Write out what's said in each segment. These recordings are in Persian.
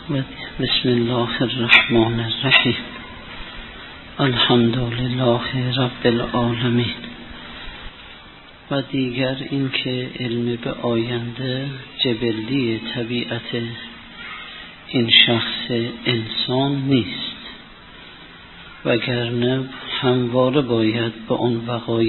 بسم الله الرحمن الرحیم. الحمد لله رب العالمین. و دیگر این که علم به آینده جبلی طبیعت این شخص انسان نیست، وگرنه همواره باید به اون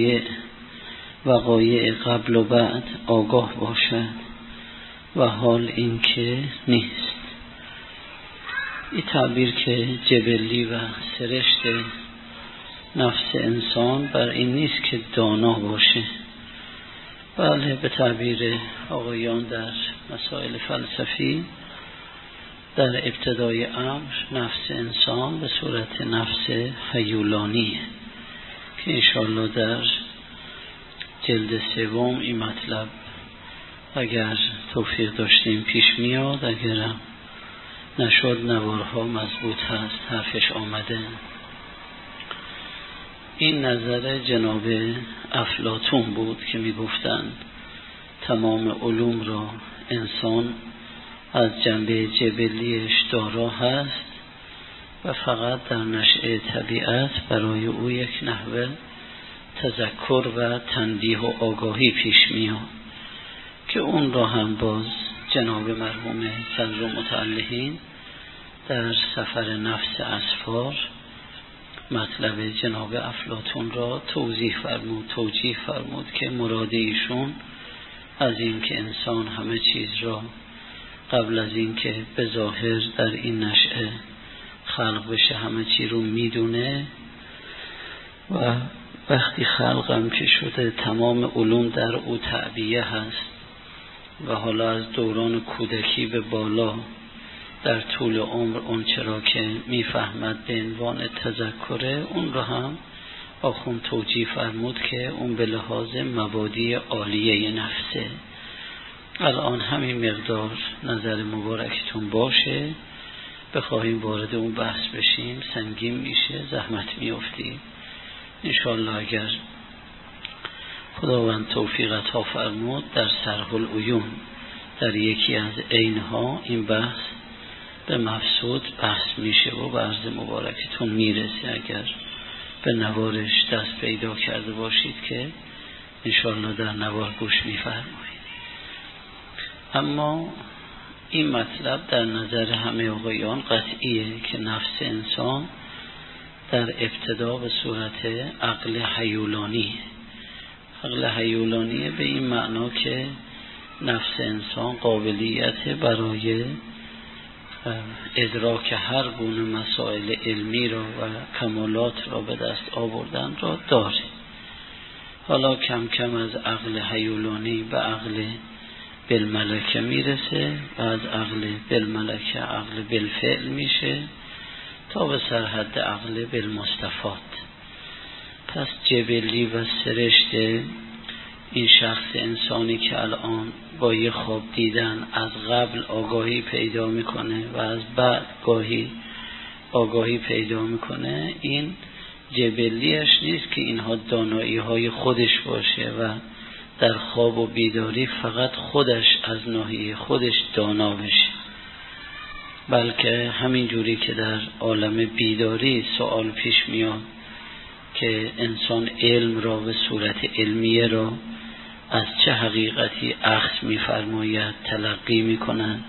وقایع قبل و بعد آگاه باشد و حال این که نیست. این تعبیر که جبلی و سرشت نفس انسان بر این نیست که دانا باشه، بله به تعبیر آقایان در مسائل فلسفی در ابتدای امر نفس انسان به صورت نفس هیولانیه که انشاءالله در جلد سوم این مطلب اگر توفیق داشتیم پیش میاد، اگرم نشد نوارها مضبوط هست، حرفش آمده. این نظر جناب افلاطون بود که میگفتند تمام علوم را انسان از جنبه جبلیش دارا هست و فقط در نشأه طبیعت برای او یک نحوه تذکر و تنبیه و آگاهی پیش میاد که اون را هم باز جناب مرحوم صدر متعلهین در سفر نفس اسفار مطلب جناب افلاطون را توجیه فرمود که مراد ایشون از این که انسان همه چیز را قبل از این که به ظاهر در این نشأه خلق بشه همه چی رو میدونه و وقتی خلقم که شده تمام علوم در او تعبیه هست و حالا از دوران کودکی به بالا در طول عمر اون چرا که میفهمد به عنوان تذکره، اون رو هم آخوند توجیه فرمود که اون به لحاظ مبادی عالیه نفسه. الان همین مقدار نظر مبارکتون باشه، بخواهیم وارد اون بحث بشیم سنگین میشه، زحمت میافتیم. انشاءالله اگر خداوند توفیقت ها فرمود در سرح العیون در یکی از عینها این بحث به مفسود بحث میشه و به عرض مبارکتون میرسه. اگر به نوارش دست پیدا کرده باشید که انشاءالله در نوار گوش میفرمایید. اما این مطلب در نظر همه آقایان قطعیه که نفس انسان در ابتدا به صورت عقل هیولانیه. عقل هیولانیه به این معنا که نفس انسان قابلیت برای ادراک هر گونه مسائل علمی را و کمالات را به دست آوردن را داره. حالا کم کم از عقل هیولانی به عقل بالملکه میرسه و از عقل بالملکه عقل بالفعل میشه تا به سرحد عقل بالمستفاد. پس جبلی و سرشت این شخص انسانی که الان با یه خواب دیدن از قبل آگاهی پیدا میکنه و از بعد گاهی آگاهی پیدا میکنه، این جبلیش نیست که اینها دانایی های خودش باشه و در خواب و بیداری فقط خودش از ناحیه خودش دانا بشه، بلکه همین جوری که در عالم بیداری سوال پیش میاد که انسان علم را به صورت علمیه را از چه حقیقتی اخذ می‌فرماید تلقی می‌کند.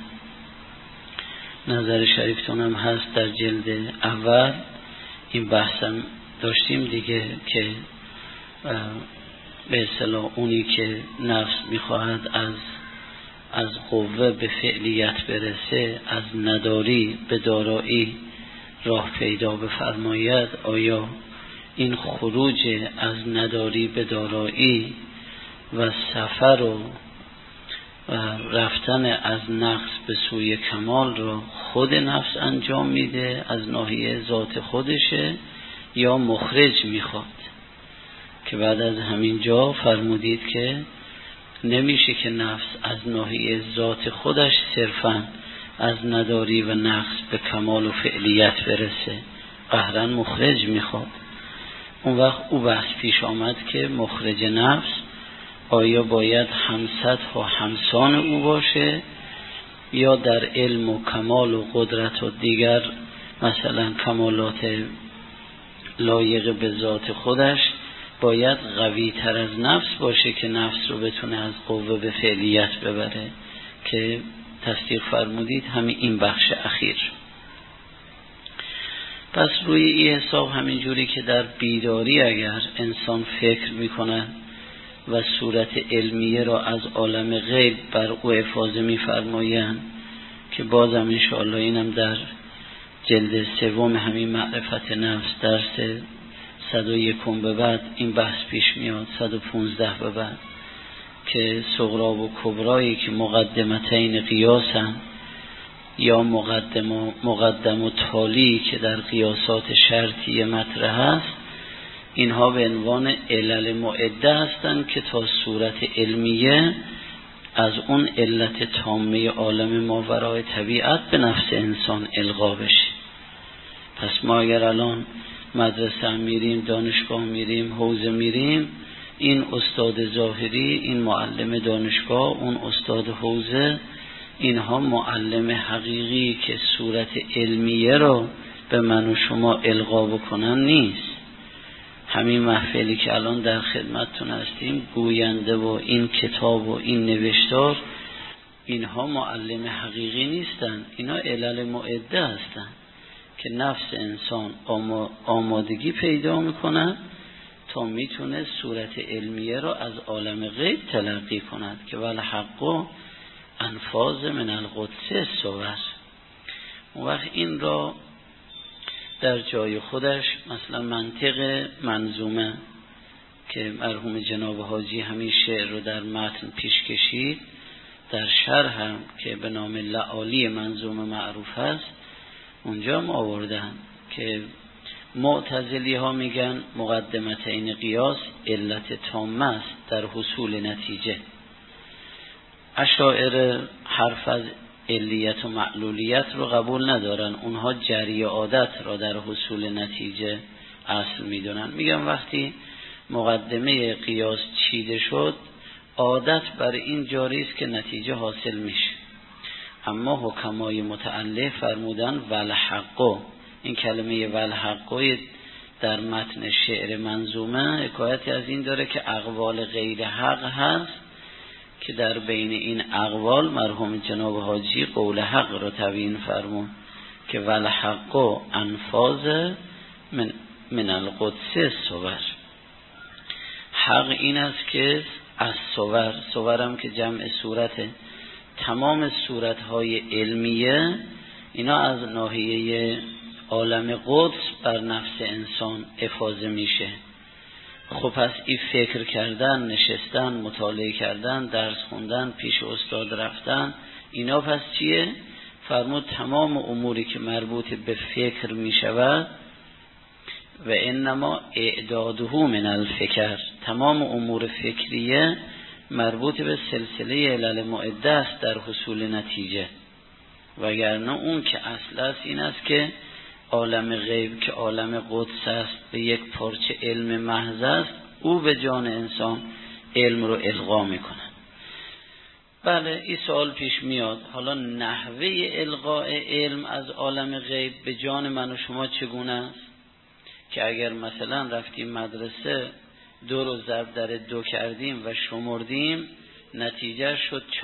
نظر شریفتون هم هست در جلد اول این بحثم داشتیم دیگه که به اصطلاح اونی که نفس می‌خواهد از قوه به فعلیت برسه، از نداری به دارایی راه پیدا بفرماید، آیا این خروج از نداری به دارایی و سفر و رفتن از نقص به سوی کمال را خود نفس انجام میده از ناحیه ذات خودشه یا مخرج میخواد؟ که بعد از همین جا فرمودید که نمیشه که نفس از ناحیه ذات خودش صرفاً از نداری و نقص به کمال و فعلیت برسه، قهراً مخرج میخواد. اون وقت او بحث پیش آمد که مخرج نفس آیا باید همسط و همسان او باشه یا در علم و کمال و قدرت و دیگر مثلا کمالات لایق به ذات خودش باید قوی تر از نفس باشه که نفس رو بتونه از قوه به فعلیت ببره که تصدیق فرمودید همین این بخش اخیر. پس روی این حساب همینجوری که در بیداری اگر انسان فکر میکنه و صورت علمیه را از عالم غیب بر او افاضه میفرمایند که بازم انشاءالله اینم در جلد سوم همین معرفت نفس درس 101 به بعد این بحث پیش میاد، 115 به بعد، که صغرا و کبرایی که مقدمتین قیاسن یا مقدم و تالی که در قیاسات شرطی مطرح است، اینها به عنوان علل معده هستند که تا صورت علمیه از اون علت تامه عالم ماورای طبیعت به نفس انسان القا بشه. پس ما اگر الان مدرسه میریم، دانشگاه میریم، حوزه میریم، این استاد ظاهری، این معلم دانشگاه، اون استاد حوزه، اینها معلم حقیقی که صورت علمیه رو به من و شما القا بکنن نیست. همین محفلی که الان در خدمتتون هستیم، گوینده و این کتاب و این نوشتار، اینها معلم حقیقی نیستن، اینا علل معده هستن که نفس انسان آمادگی پیدا میکنه تا میتونه صورت علمیه را از عالم غیب تلقی کند که والحق انفاذ من القدس صور. اون وقت این را در جای خودش مثلا منطق منظومه که مرحوم جناب حاجی همین شعر رو در متن پیش کشید، در شرح هم که به نام لعالی منظومه معروف است اونجا هم آوردن که معتزلی ها میگن مقدمتین قیاس علت تامه است در حصول نتیجه. اشاعره حرف از علیت و معلولیت رو قبول ندارن، اونها جری عادت را در حصول نتیجه اصل میدونن. میگن وقتی مقدمه قیاس چیده شد عادت بر این جاری است که نتیجه حاصل میشه. اما حکمای متعلق فرمودن والحق، این کلمه والحق در متن شعر منظومه حکایتی از این داره که اقوال غیر حق هست که در بین این اقوال مرحوم جناب حاجی قول حق را تبیین فرمون که والحق انفاذ من القدس صور. حق این است که از صورم که جمع صورته، تمام صورتهای علمیه اینا از ناحیه عالم قدس بر نفس انسان افاضه میشه. خب پس این فکر کردن، نشستن، مطالعه کردن، درس خوندن، پیش استاد رفتن، اینا پس چیه؟ فرمود تمام اموری که مربوط به فکر میشود و انما اعداده من الفکر، تمام امور فکریه مربوط به سلسله علل معده است در حصول نتیجه. وگرنه اون که اصل است این است که عالم غیب که عالم قدس است به یک پارچه علم محض است، او به جان انسان علم رو القا میکنه. بله این سوال پیش میاد، حالا نحوه القاء علم از عالم غیب به جان من و شما چگونه است؟ که اگر مثلا رفتیم مدرسه 2 رو ضرب در 2 کردیم و شمردیم نتیجه شد 4،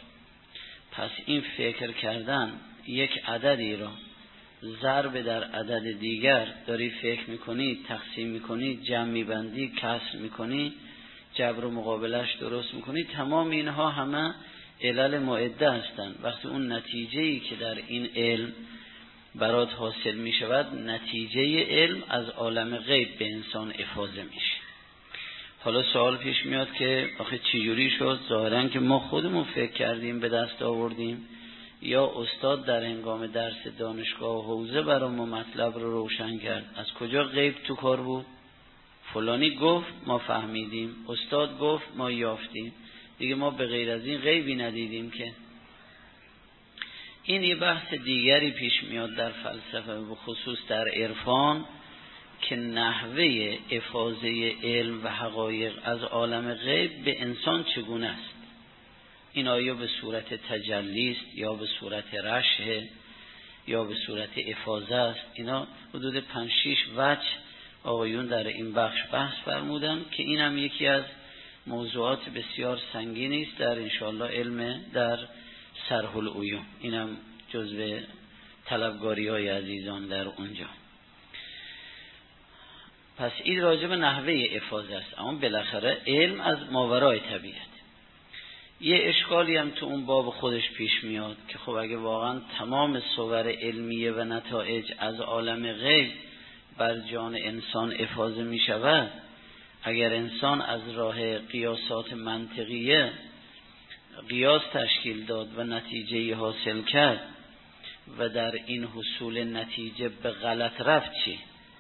پس این فکر کردن یک عددی را ضرب در عدد دیگر داری فکر میکنی، تقسیم میکنی، جمع میبندی، کسر میکنی، جبر و مقابلش درست میکنی، تمام اینها همه علل معده هستند. وقتی اون نتیجه‌ای که در این علم برات حاصل میشود نتیجه علم از عالم غیب به انسان افاضه میشه. حالا سوال پیش میاد که آخه چجوری شد؟ ظاهرا که ما خودمون فکر کردیم به دست آوردیم یا استاد در هنگام درس دانشگاه و حوزه برای ما مطلب رو روشن کرد. از کجا غیب تو کار بود؟ فلانی گفت ما فهمیدیم، استاد گفت ما یافتیم، دیگه ما به غیر از این غیبی ندیدیم که. این یه بحث دیگری پیش میاد در فلسفه و خصوص در عرفان که نحوه افاضه علم و حقایق از عالم غیب به انسان چگونه است. این آیا به صورت تجلی است یا به صورت رشح یا به صورت افاضه است. اینا حدود 5-6 وجه آقایون در این بخش بحث فرمودن که این هم یکی از موضوعات بسیار سنگینی است در انشاءالله علم در صرح العیون. این هم جزو طلبگاری‌های عزیزان در اونجا. پس این راجع به نحوه افاضه است، اما بالاخره علم از ماورای طبیعت. یه اشکالی هم تو اون باب خودش پیش میاد که خب اگه واقعا تمام صور علمیه و نتایج از عالم غیب بر جان انسان افاضه می شود، اگر انسان از راه قیاسات منطقیه قیاس تشکیل داد و نتیجه حاصل کرد و در این حصول نتیجه به غلط رفت، چی؟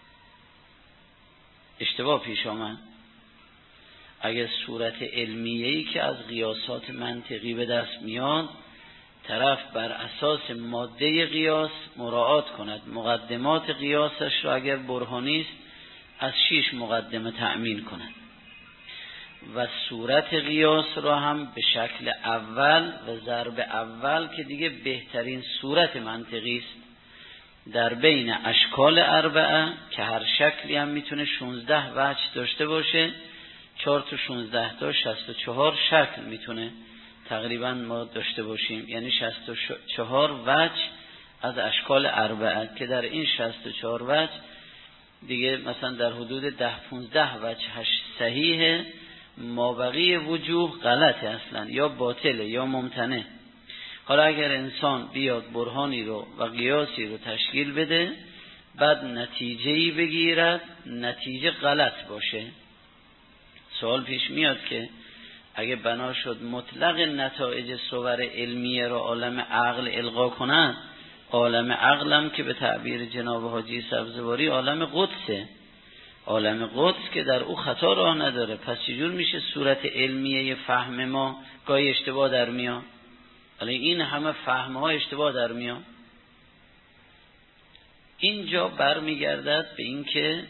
اشتباه پیش آمد. اگر صورت علمیه‌ای که از قیاسات منطقی به دست میاد، طرف بر اساس ماده قیاس مراعات کند، مقدمات قیاسش را اگر برهانی است از 6 مقدمه تأمین کند و صورت قیاس را هم به شکل اول و ضرب اول که دیگه بهترین صورت منطقی است در بین اشکال اربعه که هر شکلی هم میتونه 16 وجه داشته باشه، 4 تا 16 تا 64 شکل میتونه تقریبا ما داشته باشیم، یعنی 64 وجه از اشکال اربعه که در این 64 وجه دیگه مثلا در حدود 10-15 وجهش صحیحه، مابقی وجوه غلطه اصلا یا باطله یا ممتنع. حالا اگر انسان بیاد برهانی رو و قیاسی رو تشکیل بده بعد نتیجه‌ای بگیرد نتیجه غلط باشه، سوال پیش میاد که اگه بنا شد مطلق نتایج صور علمیه را عالم عقل القا کنند، عالم عقلم که به تعبیر جناب حاجی سبزواری عالم قدسه، عالم قدس که در او خطا راه نداره، پس چجور میشه صورت علمیه فهم ما گاهی اشتباه در میاد؟ ولی این همه فهمها اشتباه در میاد. اینجا برمیگردد به این که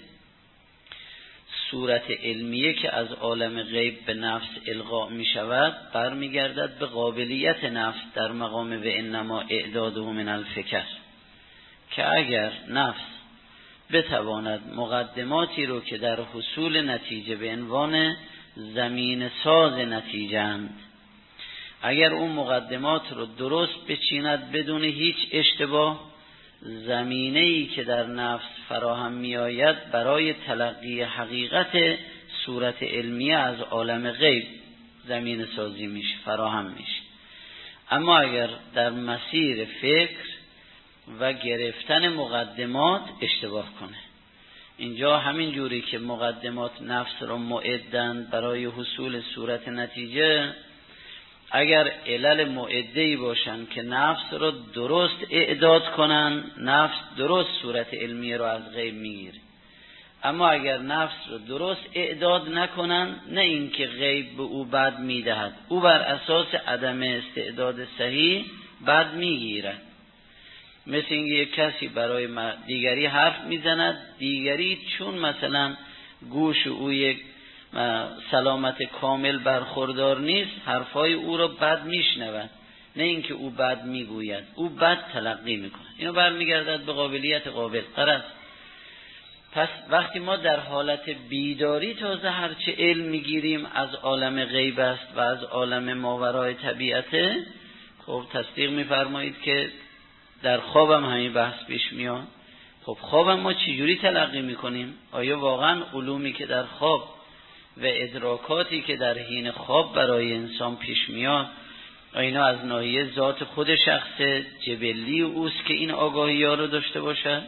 صورت علمیه که از عالم غیب به نفس القا می شود برمیگردد به قابلیت نفس در مقام و انما اعداده من الفکر، که اگر نفس بتواند مقدماتی رو که در حصول نتیجه به عنوان زمین ساز نتیجه‌اند، اگر اون مقدمات رو درست بچیند بدون هیچ اشتباه، زمینه‌ای که در نفس فراهم می آید برای تلقی حقیقت صورت علمیه از عالم غیب زمین سازی میشه، فراهم میشه. اما اگر در مسیر فکر و گرفتن مقدمات اشتباه کنه، اینجا همین جوری که مقدمات نفس رو معدند برای حصول صورت نتیجه، اگر علل معده‌ای باشن که نفس رو درست اعداد کنن، نفس درست صورت علمیه رو از غیب میگیره. اما اگر نفس رو درست اعداد نکنن، نه اینکه غیب به او بد میدهد، او بر اساس عدم استعداد صحیح بد میگیرد. مثل اینکه یک کسی برای دیگری حرف میزند، دیگری چون مثلا گوش او یک سلامت کامل برخوردار نیست، حرفای او را بد میشنود، نه اینکه او بد میگوید، او بد تلقی میکنه. اینو برمیگردد به قابلیت قابل قرض. پس وقتی ما در حالت بیداری تازه هرچه علم میگیریم از عالم غیب است و از عالم ماورای طبیعته، خب تصدیق میفرمایید که در خوابم همین بحث پیش میاد. خب خوابم ما چجوری تلقی میکنیم؟ آیا واقعا علومی که در خواب و ادراکاتی که در حین خواب برای انسان پیش میاد اینا از ناحیه ذات خود شخص جبلی اوست که این آگاهی ها رو داشته باشد،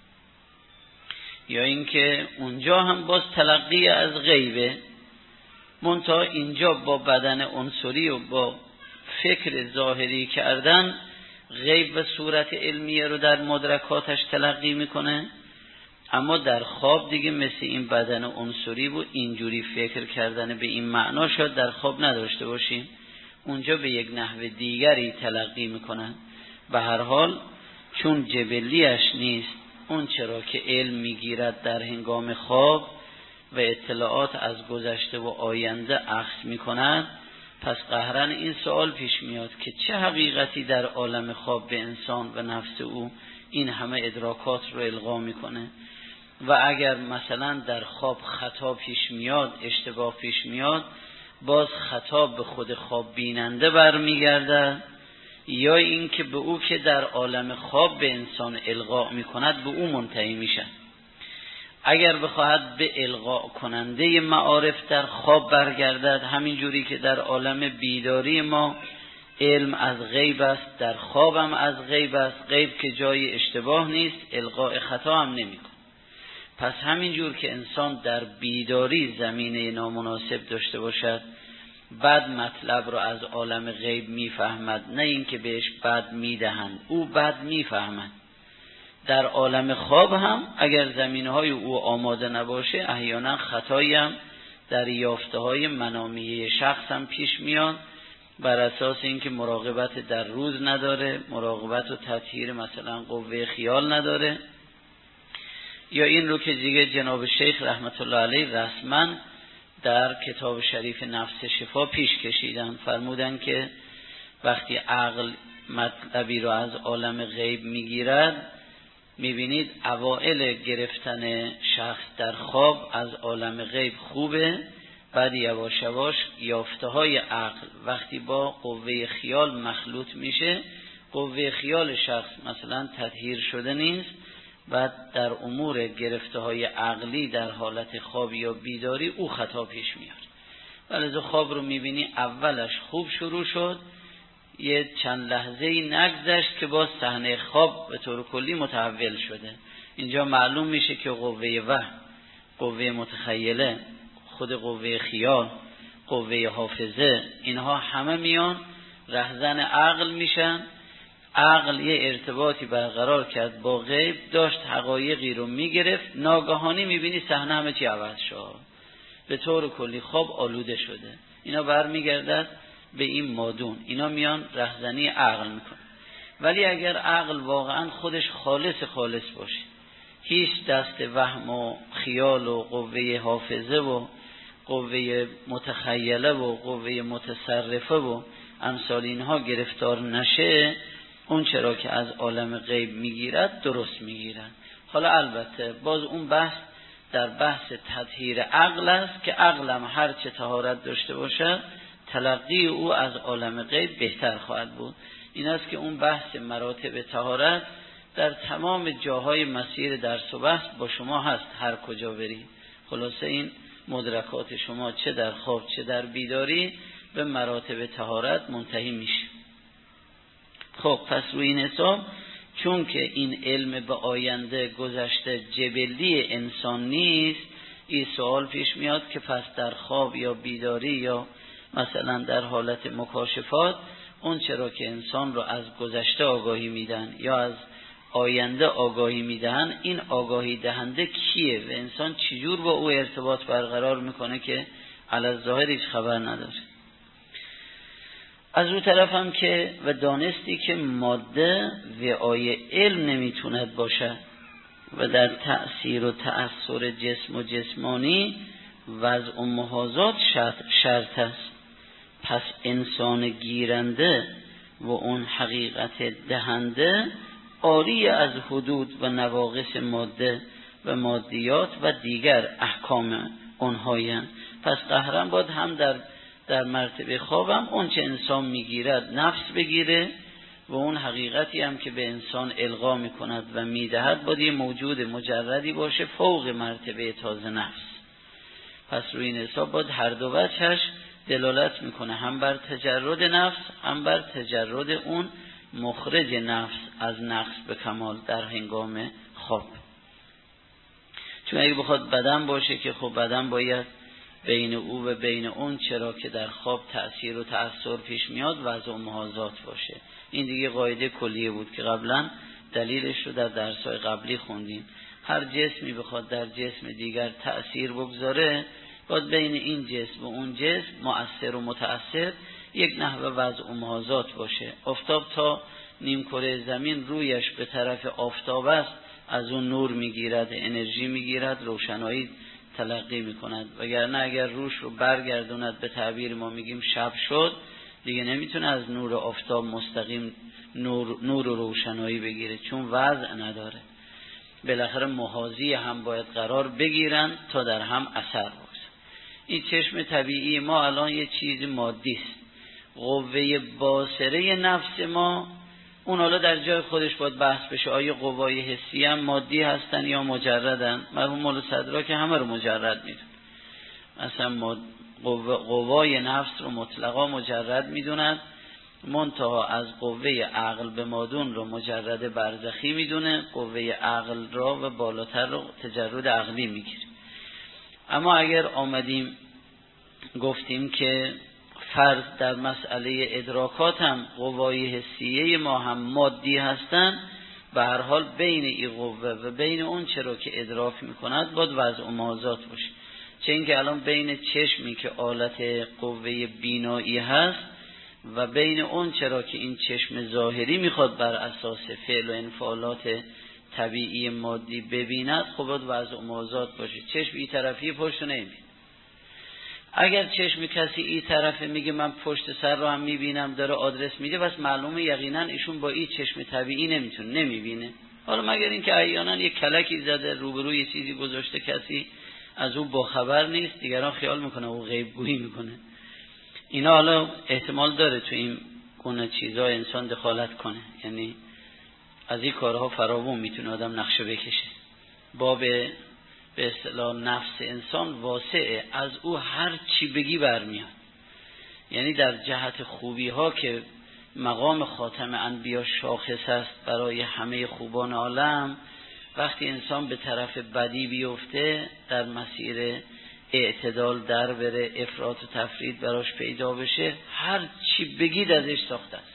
یا اینکه اونجا هم باز تلقی از غیبه، منتها اینجا با بدن عنصری و با فکر ظاهری کردن غیب و صورت علمیه رو در مدرکاتش تلقی میکنه. اما در خواب دیگه مثل این بدن عنصری و اینجوری فکر کردن به این معنا شاید در خواب نداشته باشیم، اونجا به یک نحو دیگری تلقی میکنن. به هر حال چون جبلیش نیست اون چرا که علم میگیرد در هنگام خواب و اطلاعات از گذشته و آینده اخذ میکند، پس قهرن این سوال پیش میاد که چه حقیقتی در عالم خواب به انسان و نفس او این همه ادراکات رو القا میکنه و اگر مثلا در خواب خطا پیش میاد، اشتباه پیش میاد، باز خطا به خود خواب بیننده برمیگرده یا این که به او که در عالم خواب به انسان القا میکند به او منتهی میشه. اگر بخواهد به القا کننده معارف در خواب برگردد، همین جوری که در عالم بیداری ما علم از غیب است، در خوابم از غیب است، غیب که جای اشتباه نیست، القاء خطا هم نمی‌کنه. پس همین جور که انسان در بیداری زمینه نامناسب داشته باشد، بعد مطلب رو از عالم غیب میفهمد، نه اینکه بهش بد میدهند، او بد میفهمد. در عالم خواب هم اگر زمینه‌های او آماده نباشه، احیانا خطایی هم در یافته‌های منامیه شخص هم پیش میاد، بر اساس اینکه مراقبت در روز نداره، مراقبت و تطهیر مثلا قوه خیال نداره، یا این رو که دیگه جناب شیخ رحمت الله علیه رسما در کتاب شریف نفس شفا پیش کشیدن، فرمودن که وقتی عقل مطلبی رو از عالم غیب میگیرد، میبینید اوائل گرفتن شخص در خواب از عالم غیب خوبه، بعد یواش یواش یافته های عقل وقتی با قوه خیال مخلوط میشه، قوه خیال شخص مثلا تطهیر شده نیست، بعد در امور گرفته های عقلی در حالت خواب یا بیداری او خطا پیش میاد. ولی خواب رو میبینی اولش خوب شروع شد، یه چند لحظه‌ای نگذشت که با صحنه خواب به طور کلی متحول شده. اینجا معلوم میشه که قوه وهم، قوه متخیله، خود قوه خیال، قوه حافظه، اینها همه میان رهزن عقل میشن. عقل یه ارتباطی برقرار کرد با غیب، داشت حقایقی رو میگرفت، ناگهانی میبینی صحنه همه چی عوض شد، به طور کلی خواب آلوده شده. اینا برمیگردد به این مادون، اینا میان رهزنی عقل میکنه. ولی اگر عقل واقعا خودش خالص باشه، هیچ دست وهم و خیال و قوه حافظه و قوه متخیله و قوه متصرفه و امثال اینها گرفتار نشه، اون چرا که از عالم غیب میگیرد درست میگیرد. حالا البته باز اون بحث در بحث تطهیر عقل است که عقلم هر چه طهارت داشته باشد، تلقی او از عالم غیب بهتر خواهد بود. این است که اون بحث مراتب طهارت در تمام جاهای مسیر درس و بحث با شما هست، هر کجا برید. خلاصه این مدرکات شما چه در خواب چه در بیداری به مراتب طهارت منتهی میشه. خب پس روی این حساب، چون که این علم به آینده گذشته جبلی انسان نیست، این سوال پیش میاد که پس در خواب یا بیداری یا مثلا در حالت مکاشفات، اون چرا که انسان رو از گذشته آگاهی میدن یا از آینده آگاهی میدن، این آگاهی دهنده کیه و انسان چجور با او ارتباط برقرار میکنه که علی الظاهر هیچ خبر نداره. از اون طرف هم که و دانستی که ماده وعای علم نمیتوند باشد و در تأثیر و تأثیر جسم و جسمانی وضع و محاذات شرط است. پس انسان گیرنده و اون حقیقت دهنده عاری از حدود و نواقص ماده و مادیات و دیگر احکام اونهایند. پس قهرن باید هم در مرتبه خوابم اون چه انسان میگیرد نفس بگیره و اون حقیقتی هم که به انسان القا میکند و میدهد باید یه موجود مجردی باشه فوق مرتبه تازه نفس. پس روی این حساب باید هر دو وجهش دلالت میکنه، هم بر تجرد نفس هم بر تجرد اون مخرج نفس از نقص به کمال در هنگام خواب. چون اگه بخواد بدن باشه که خب بدن باید بین او و بین اون چرا که در خواب تأثیر و تأثیر پیش میاد وضع و محاذات باشه. این دیگه قاعده کلیه بود که قبلا دلیلش رو در درس‌های قبلی خوندیم. هر جسمی بخواد در جسم دیگر تأثیر بگذاره، باید بین این جسم و اون جسم مؤثر و متأثر یک نحوه وضع و محاذات باشه. آفتاب تا نیم کره زمین رویش به طرف آفتاب است، از اون نور میگیرد، انرژی میگیرد، روشنایی تلقی میکند، وگرنه اگر روش رو برگردوند به تعبیر ما میگیم شب شد، دیگه نمیتونه از نور آفتاب مستقیم نور و روشنایی بگیره، چون وضع نداره. بالاخره محاذی هم باید قرار بگیرن تا در هم اثر بکنه. این چشم طبیعی ما الان یه چیز مادی است. قوه باصره نفس ما اون حالا در جای خودش باید بحث بشه، آیا قوای حسی هم مادی هستن یا مجردن؟ مرحوم مولا صدرا که همه رو مجرد میدون، مثلا قوای نفس رو مطلقا مجرد میدوند، منتها از قوه عقل به مادون رو مجرد برزخی میدونه، قوه عقل را و بالاتر رو تجرد عقلی میگیره. اما اگر آمدیم گفتیم که فرض در مسئله ادراکات هم قوای حسیه ما هم مادی هستن، به هر حال بین این قوه و بین اون چرا که ادراک میکند باید وضع و موازات باشه. چه اینکه الان بین چشمی که آلت قوه بینایی هست و بین اون چرا که این چشم ظاهری میخواد بر اساس فعل و انفعالات طبیعی مادی ببیند، خب باید وضع و موازات باشه. چشم این طرفی پشت نمیبینه. اگر چشم کسی این طرفه میگه من پشت سر رو هم میبینم، داره آدرس میده، بس معلومه یقینا ایشون با این چشم طبیعی نمیبینه. حالا مگر اینکه احیانا یک کلکی زده روبروی یه چیزی گذاشته، کسی از او باخبر نیست، دیگران خیال میکنه او غیب گویی میکنه. اینا حالا احتمال داره تو این گونه چیزا انسان دخالت کنه، یعنی از این کارها فراوون میتونه آدم نقشه بکشه. باب به اصطلاح نفس انسان واسعه، از او هر چی بگی برمیاد. یعنی در جهت خوبی ها که مقام خاتم انبیا شاخص است برای همه خوبان عالم، وقتی انسان به طرف بدی بیفته در مسیر اعتدال در بره، افراط و تفرید براش پیدا بشه، هر چی بگید ازش ساخته است.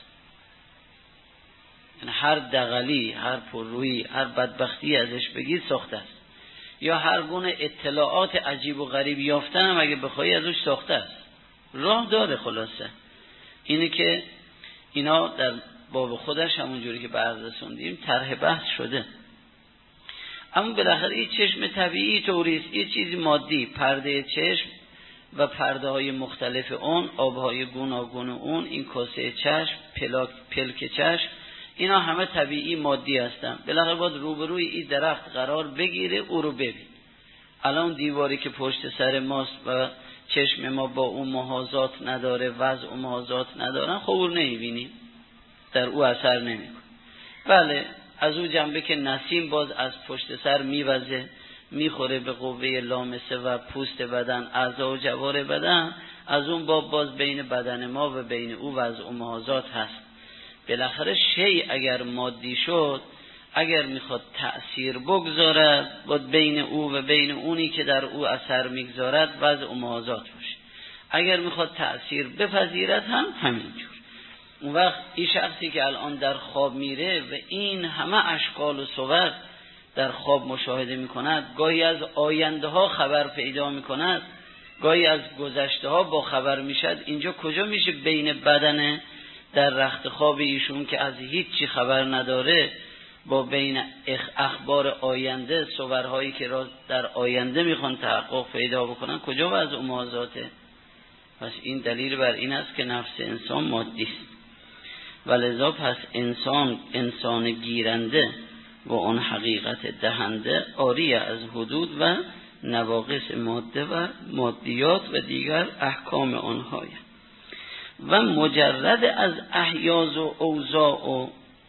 یعنی هر دغلی، هر پررویی، هر بدبختی ازش بگید ساخته است. یا هر گونه اطلاعات عجیب و غریب یافتن هم اگه بخوایی ازش ساخته است. راه داره. خلاصه اینه که اینا در باب خودش همونجوری که بعد رسوندیم طرح بحث شده. اما بالاخره این چشم طبیعی طوریست، یه چیزی مادی، پرده چشم و پرده های مختلف اون، آبهای گوناگون اون، این کاسه چشم، پلک چشم، اینا همه طبیعی مادی هستن. بالاخره باید روبروی این درخت قرار بگیره، او رو ببین. الان دیواری که پشت سر ماست و چشم ما با اون محاذات نداره، وضع و محاذات ندارن، خب او نمیبینیم، در او اثر نمیکنه. بله از او جنبه که نسیم باز از پشت سر میوزه، میخوره به قوه لامسه و پوست بدن، اعضا و جوار بدن، از اون باب باز بین بدن ما و بین او وضع و محاذات هست. بالاخره شیء اگر مادی شد، اگر میخواد تأثیر بگذارد، باید بین او و بین اونی که در او اثر میگذارد وضع و محاذات باشه. اگر میخواد تأثیر بپذیرد هم همینجور. اون وقت این شخصی که الان در خواب میره و این همه اشکال و صور در خواب مشاهده میکند، گاهی از آینده ها خبر پیدا میکند، گاهی از گذشته ها با خبر میشد، اینجا کجا میشه بین بدن در رخت خواب ایشون که از هیچی خبر نداره با بین اخبار آینده، صورهایی که را در آینده میخوان تحقق پیدا بکنن، کجا وضع و محاذاته؟ پس این دلیل بر این است که نفس انسان مادی است. ولذا پس انسان گیرنده و اون حقیقت دهنده عاری از حدود و نواقص ماده و مادیات و دیگر احکام آنهای و مجرد از احیاز و اوضاع و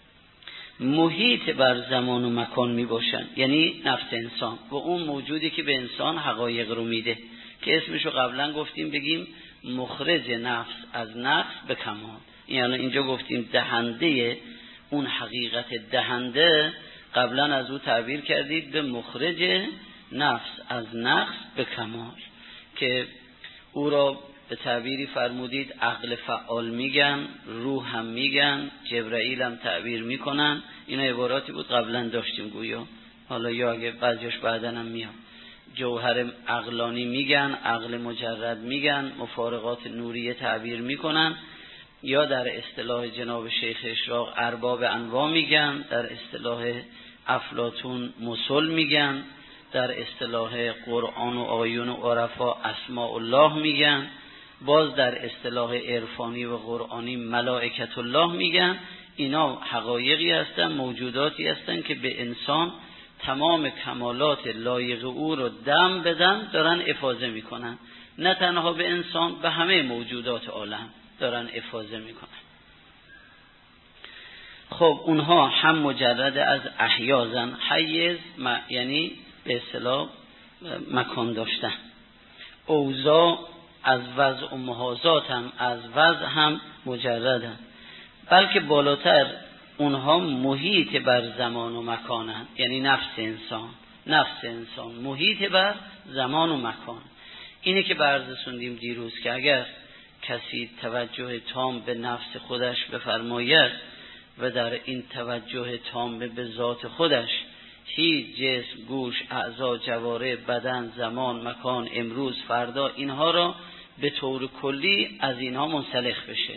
محیط بر زمان و مکان می باشن. یعنی نفس انسان و اون موجودی که به انسان حقایق رو میده، که اسمشو قبلا گفتیم بگیم مخرج نفس از نقص به کمال. یعنی اینجا گفتیم دهنده، اون حقیقت دهنده قبلا از او تعبیر کردید به مخرج نفس از نقص به کمال، که او را به تعبیری فرمودید عقل فعال میگن، روح هم میگن، جبرائیل هم تعبیر میکنن. اینا عباراتی بود قبلا داشتیم گویا، حالا یا اگه بعضیش بعدن هم میاد. جوهر عقلانی میگن، عقل مجرد میگن، مفارقات نوریه تعبیر میکنن، یا در اصطلاح جناب شیخ اشراق ارباب انواع میگن، در اصطلاح افلاطون مسل میگن، در اصطلاح قرآن و آیون و عرفا اسماء الله میگن، باز در اصطلاح عرفانی و قرآنی ملائکت الله میگن. اینا حقایقی هستن، موجوداتی هستن که به انسان تمام کمالات لایق او رو دم بدن، دارن افاضه میکنن. نه تنها به انسان، به همه موجودات عالم دارن افاضه میکنن. خب اونها هم مجرد از احیازن، حیز یعنی به اصطلاح مکان داشتن، اوضاع از وضع و محاذات هم از وضع هم مجردن، بلکه بالاتر اونها محیط بر زمان و مکانن. یعنی نفس انسان محیط بر زمان و مکان. اینه که بررسوندیم دیروز که اگر کسی توجه تام به نفس خودش بفرماید و در این توجه تام به ذات خودش هیچ جسم، گوش، اعضا، جواره، بدن، زمان، مکان، امروز، فردا، اینها را به طور کلی از اینها منسلخ بشه،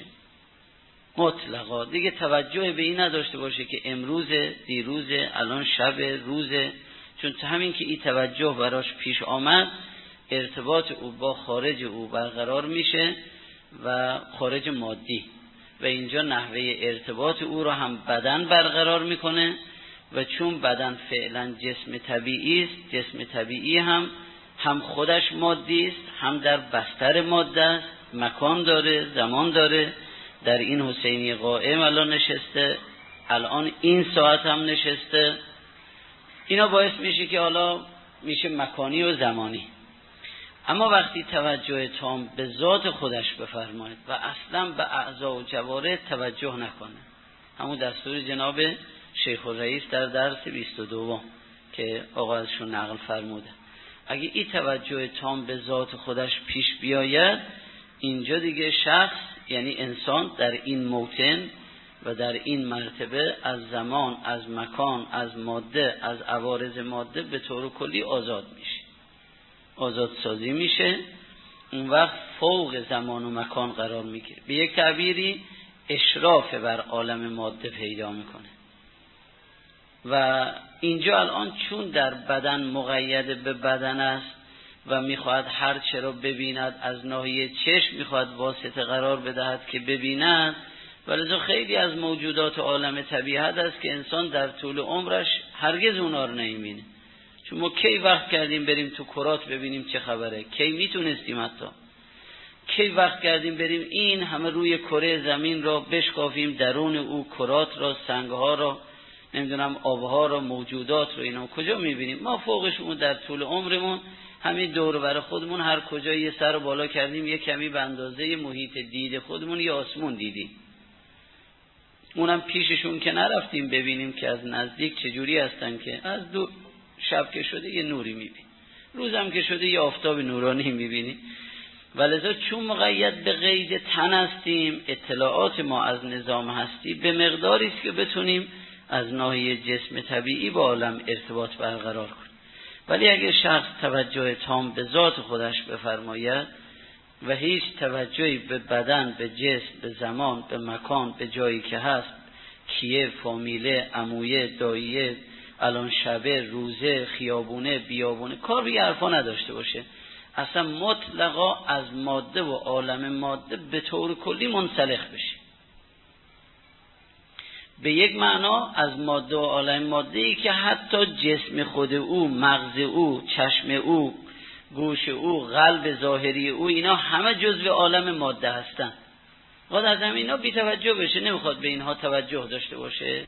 مطلقا دیگه توجه به این نداشته باشه که امروز، دیروز، الان شب، روزه. چون همین که این توجه براش پیش آمد، ارتباط او با خارج او برقرار میشه و خارج مادی، و اینجا نحوه ارتباط او رو هم بدن برقرار میکنه. و چون بدن فعلا جسم طبیعی است، جسم طبیعی هم خودش مادی است، هم در بستر ماده است، مکان داره، زمان داره. در این حسینی قائم الان نشسته، الان این ساعت هم نشسته. اینا باعث میشه که حالا میشه مکانی و زمانی. اما وقتی توجه تام به ذات خودش بفرماید و اصلا به اعضا و جوارح توجه نکنه، همون دستور جناب شیخ الرئیس در درس 22 که آقا ازشون نقل فرموده، اگه این توجه تام به ذات خودش پیش بیاید، اینجا دیگه شخص یعنی انسان در این موطن و در این مرتبه از زمان، از مکان، از ماده، از عوارض ماده به طور کلی آزاد میشه، آزاد سازی میشه. اون وقت فوق زمان و مکان قرار میگیره، به یک تعبیری اشراف بر عالم ماده پیدا میکنه. و اینجا الان چون در بدن مقید به بدن است و میخواهد هر چه را ببیند، از ناحیه چشم میخواهد واسطه قرار بدهد که ببیند، ولذا خیلی از موجودات عالم طبیعت است که انسان در طول عمرش هرگز اونا رو نمیبینه. چون ما کی وقت کردیم بریم تو کرات ببینیم چه خبره؟ کی میتونستیم؟ حتی کی وقت کردیم بریم این همه روی کره زمین را بشکافیم، درون او کرات را، سنگها را، نمیدونم آبها را، موجودات رو، اینا کجا میبینیم؟ ما فوقشون در طول عمرمون همین دور و بر خودمون هر کجا یه سر بالا کردیم، یه کمی به اندازه محیط دید خودمون یه آسمون دیدیم. اونم پیششون که نرفتیم ببینیم که از نزدیک چجوری هستن، که از دور شب که شده یه نوری میبینی، روزم که شده یه آفتاب نورانی میبینی. ولذا چون مقید به قید تن هستیم، اطلاعات ما از نظام هستی به مقداری است که بتونیم از ناحیه جسم طبیعی با عالم ارتباط برقرار کنیم. ولی اگر شخص توجه تام به ذات خودش بفرماید و هیچ توجهی به بدن، به جسم، به زمان، به مکان، به جایی که هست، کیه، فامیله، عمویه، داییه، الان شبه، روزه، خیابونه، بیابونه، کار روی حرفا نداشته باشه، اصلا مطلقا از ماده و عالم ماده به طور کلی منسلخ بشه، به یک معنا از ماده و عالم ماده ای که حتی جسم خود او، مغز او، چشم او، گوش او، قلب ظاهری او، اینا همه جزء عالم ماده هستن. باید از اینا بی توجه بشه، نمیخواد به اینها توجه داشته باشه،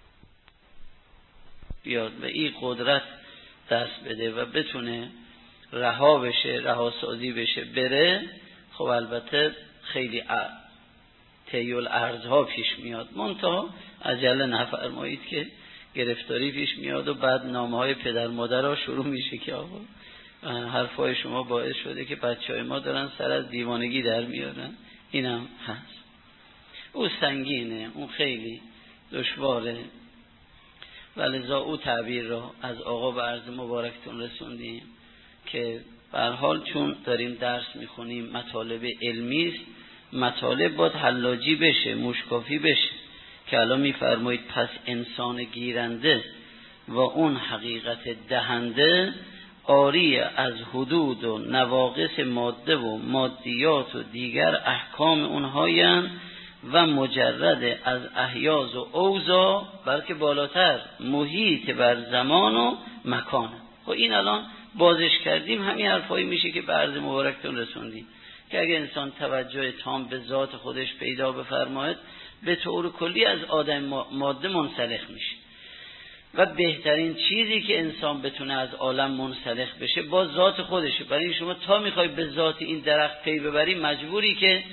بیاد به این قدرت دست بده و بتونه رها بشه، رهاسازی بشه، بره. خب البته خیلی تیول ارزها پیش میاد، منتها عجله نفرمایید که گرفتاری پیش میاد و بعد نامه های پدر مادر ها شروع میشه که آقا حرفای شما باعث شده که بچهای ما دارن سر از دیوانگی در میارن. اینم هست، او سنگینه، اون خیلی دشواره. ولذا او تعبیر را از آقا به عرض مبارکتون رسوندیم که به هر حال چون داریم درس میخونیم، مطالب علمی است، مطالب باید حلاجی بشه، موشکافی بشه، که الان میفرمایید پس انسان گیرنده و اون حقیقت دهنده آری از حدود و نواقص ماده و مادیات و دیگر احکام اونهایند و مجرد از احیاز و اوضاع، بلکه بالاتر محیط بر زمان و مکان. و این الان بازش کردیم، همین حرفایی میشه که به عرض مبارکتون رسوندیم که اگه انسان توجه تام به ذات خودش پیدا بفرماید به طور کلی از آدم ماده منسلخ میشه و بهترین چیزی که انسان بتونه از عالم منسلخ بشه با ذات خودشه. برای این شما تا میخوای به ذات این درخت پی ببری مجبوری که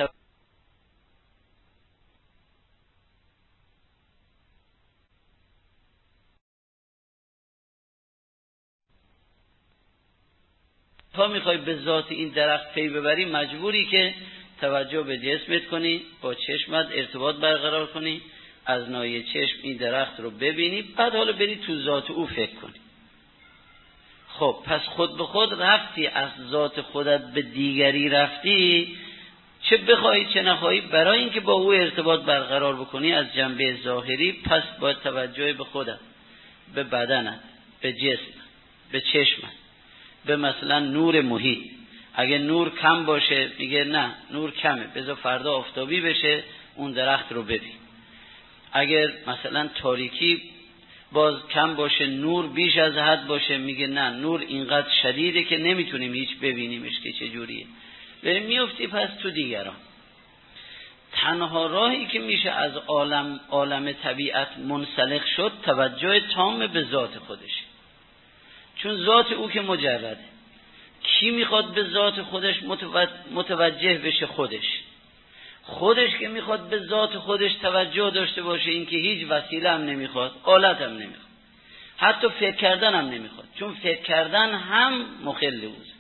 توجه به جسمت کنی، با چشمت ارتباط برقرار کنی، از ناحیه چشم این درخت رو ببینی، بعد حالا بری تو ذات او فکر کنی. خب پس خود به خود رفتی، از ذات خودت به دیگری رفتی، چه بخواهی چه نخواهی، برای اینکه با او ارتباط برقرار بکنی از جنبه ظاهری، پس باید توجه به خودت، به بدنت، به جسم، به چشمت، به مثلا نور محیط. اگه نور کم باشه میگه نه نور کمه، بذار فردا آفتابی بشه اون درخت رو ببین. اگر مثلا تاریکی باز کم باشه، نور بیش از حد باشه، میگه نه نور اینقدر شدیده که نمیتونیم هیچ ببینیمش که چجوریه. بریم میفتی پس تو دیگران. تنها راهی که میشه از عالم طبیعت منسلخ شد توجه تام به ذات خودشه، چون ذات او که مجرده. کی میخواد به ذات خودش متوجه بشه؟ خودش که میخواد به ذات خودش توجه داشته باشه، این که هیچ وسیله هم نمیخواد، آلت هم نمیخواد، حتی فکر کردن هم نمیخواد، چون فکر کردن هم مخل اوست.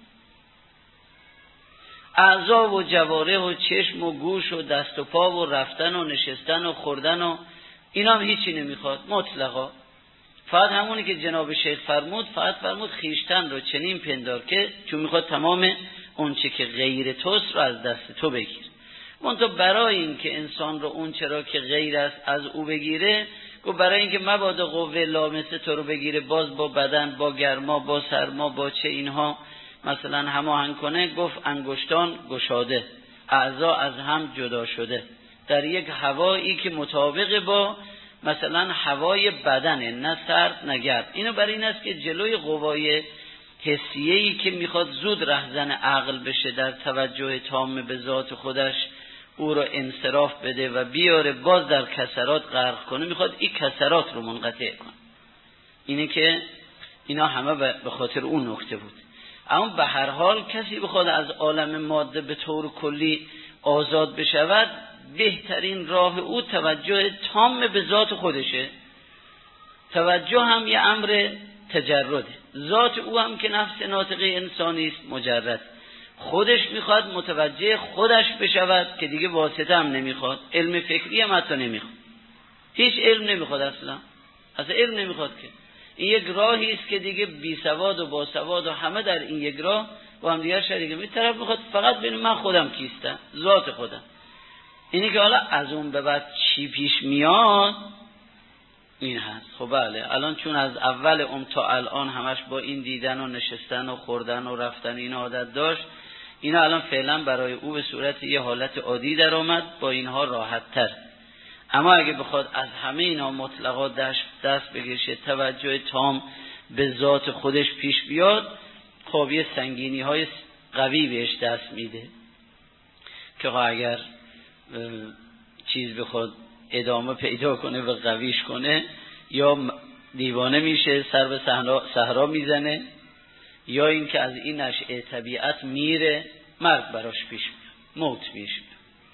اعضا و جواره و چشم و گوش و دست و پا و رفتن و نشستن و خوردن و اینا هم هیچی نمیخواد مطلقا. فقط همونی که جناب شیخ فرمود، فقط فرمود خیشتن رو چنین پندار که چون میخواد تمام اونچه که غیر توست رو از دست تو بگیر. منتها برای این که انسان رو اون چرا که غیر است از او بگیره، گفت برای این که مبادا قوه لامسه تو رو بگیره، باز با بدن، با گرما، با سرما، با چه اینها مثلا هماهنگ کنه، گفت انگشتان گشاده، اعضا از هم جدا شده در یک هوایی که مطابق با مثلا هوای بدنه، نه سرد نه گرم. اینو برای این است که جلوی قوای حسیه‌ای که میخواد زود رهزن عقل بشه در توجه تام به ذات خودش، او رو انصراف بده و بیاره باز در کسرات غرق کنه، میخواد این کسرات رو منقطع کنه. اینه که اینا همه به خاطر اون نکته بود. اما به هر حال کسی بخواد از عالم ماده به طور کلی آزاد بشود، بهترین راه او توجه تام به ذات خودشه. توجه هم یه امر تجرده، ذات او هم که نفس ناطقه انسانی است مجرد، خودش میخواد متوجه خودش بشود که دیگه واسطه هم نمیخواد، علم فکری هم حتی نمیخواد، هیچ علم نمیخواد، اصلا علم نمیخواد. که این یک راهی است که دیگه بی سواد و با سواد و همه در این یک راه با هم دیگر شریکه. این طرف میخواد فقط ببینه من خودم کیستم، ذات خودم. اینه که حالا از اون به بعد چی پیش میاد این هست. خب بله، الان چون از اول تا الان همش با این دیدن و نشستن و خوردن و رفتن این عادت داشت، اینا الان فعلا برای او به صورت یه حالت عادی در آمد، با اینها راحت تر. اما اگه بخواد از همه اینا مطلقا دست بگیشه، توجه تام به ذات خودش پیش بیاد، خب یه سنگینی های قوی بهش دست میده که اگر چیز بخواد ادامه پیدا کنه و قویش کنه، یا دیوانه میشه، سر به صحرا میزنه، یا اینکه از این نشأه طبیعت میره، مرگ براش پیش میاد، موت پیش میاد،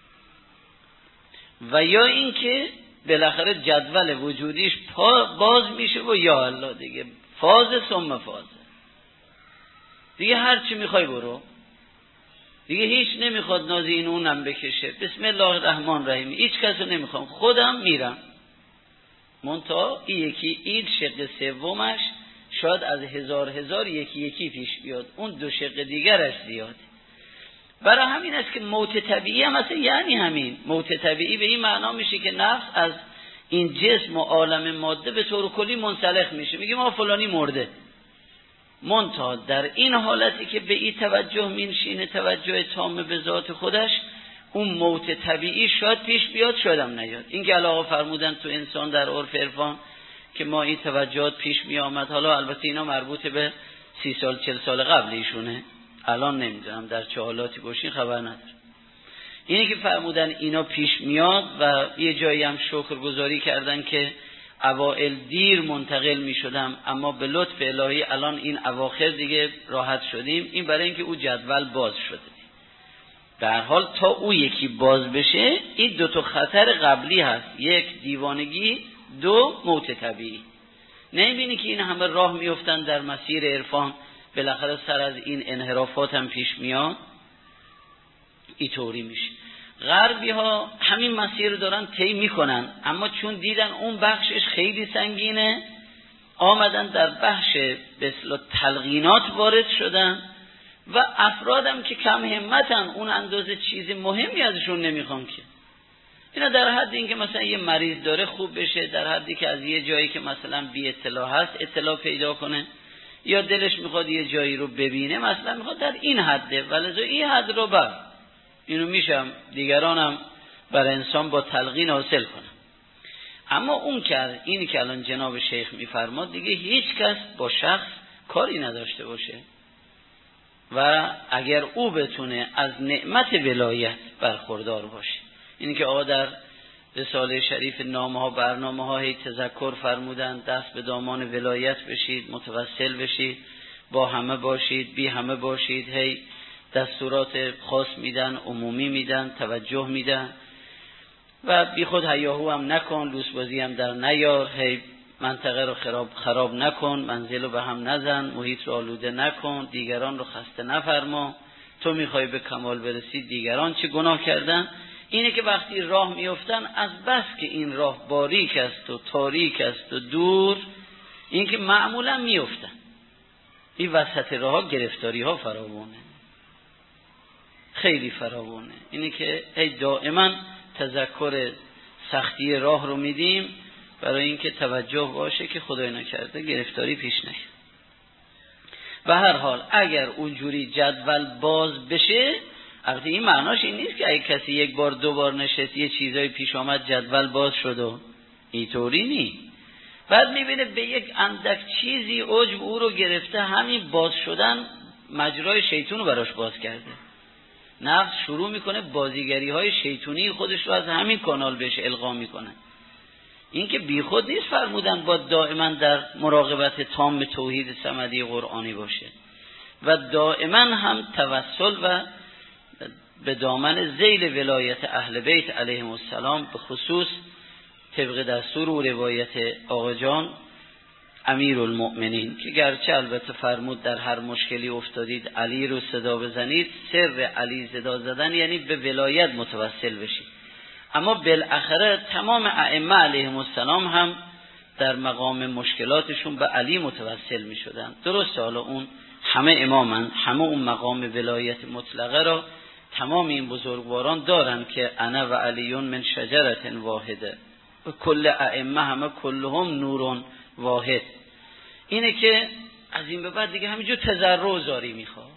و یا اینکه بالاخره جدول وجودیش باز میشه و یا الله دیگه فاز ثم فاز، دیگه هر چی میخوای برو، دیگه هیچ نمیخواد نازی این اونم بکشه، بسم الله الرحمن الرحیم، هیچ کسو نمیخوام، خودم میرم. منتها این شق سومش شاید از هزار یکی پیش بیاد، اون دو شق دیگرش زیاده. برای همین است که موت طبیعی هم مثلا یعنی همین موت طبیعی به این معنا میشه که نفس از این جسم و عالم ماده به طور کلی منسلخ میشه، میگه ما فلانی مرده، منتها در این حالتی که به این توجه مینشینه، توجه تام به ذات خودش، اون موت طبیعی شاید پیش بیاد، شاید هم نیاد. این که علاوه فرمودن تو انسان در عرف عرفان که ما این توجهات پیش می آمد، حالا البته اینا مربوط به 30 سال 40 سال قبل ایشونه، الان نمیدونم در چه حالاتی باشین خبر ندارم. اینی که فرمودن اینا پیش میاد و یه جایی هم شکرگزاری کردن که اوائل دیر منتقل می شدم، اما به لطف الهی الان این اواخر دیگه راحت شدیم. این برای اینکه او جدول باز شده. در حال تا او یکی باز بشه، این دو تا خطر قبلی هست، یک دیوانگی، دو موت طبیعی. نمیبینی که این همه راه میفتن در مسیر عرفان، بالاخره سر از این انحرافات هم پیش میاد، اینطوری میشه. غربی ها همین مسیر رو دارن طی میکنن، اما چون دیدن اون بخشش خیلی سنگینه، آمدن در بخش به اصطلاح تلقینات وارد شدن و افرادم که کم همتن اون اندازه چیز مهمی ازشون نمیخوان که اینا در حد این که مثلا یه مریض داره خوب بشه، در حدی که از یه جایی که مثلا بی اطلاع هست اطلاع پیدا کنه، یا دلش میخواد یه جایی رو ببینه، مثلا میخواد در این حده، ولذا این حد رو بر اینو میشم دیگرانم بر انسان با تلقین حاصل کنه. اما اون که اینی که الان جناب شیخ میفرماد دیگه هیچ کس با شخص کاری نداشته باشه و اگر او بتونه از نعمت ولایت برخوردار باشه. اینی که آقا در رساله شریف نامه ها برنامه ها هی تذکر فرمودن، دست به دامان ولایت بشید، متوسل بشید، با همه باشید، بی همه باشید، هی دستورات خاص میدن، عمومی میدن، توجه میدن و بی خود هیاهو هم نکن، لوسبازی هم در نیار، هی منطقه رو خراب نکن، منزل رو به هم نزن، محیط رو آلوده نکن، دیگران رو خسته نفرما، تو میخوای به کمال برسی، دیگران چه گناه کردن. اینه که وقتی راه میافتن، از بس که این راه باریک است و تاریک است و دور، این که معمولا میافتن این وسط راه گرفتاری ها فراوانه، خیلی فراوانه. اینه که ای دائما تذکر سختی راه رو میدیم برای اینکه توجه باشه که خدای نکرده گرفتاری پیش نیاد. و هر حال اگر اونجوری جدول باز بشه، البته این معناش این نیست که اگه کسی یک بار دو بار نشست یه چیزای پیش آمد جدول باز شد و اینطوری نی. بعد میبینه به یک اندک چیزی عجب او رو گرفته، همین باز شدن مجرای شیطون رو براش باز کرده. نفس شروع میکنه بازیگری های شیطونی خودش رو از همین کانال بهش القا میکنه. این که بی خود نیست فرمودن با دائما در مراقبت تام توحید صمدی قرآنی باشه و دائما هم توسل و به دامن ذیل ولایت اهل بیت علیهم السلام، به خصوص طبق دستور و روایت آقا جان امیرالمؤمنین که گرچه البته فرمود در هر مشکلی افتادید علی رو صدا بزنید، سر علی صدا زدن یعنی به ولایت متوسل بشید، اما بالاخره تمام ائمه علیهم السلام هم در مقام مشکلاتشون به علی متوسل می شدن. درسته حالا اون همه امامن، همه اون مقام ولایت مطلقه را تمام این بزرگواران دارن که انا و علیون من شجرت واحده و کل ائمه همه کلهم نورون واحد. اینه که از این به بعد دیگه همینجور تضرع و زاری میخواد،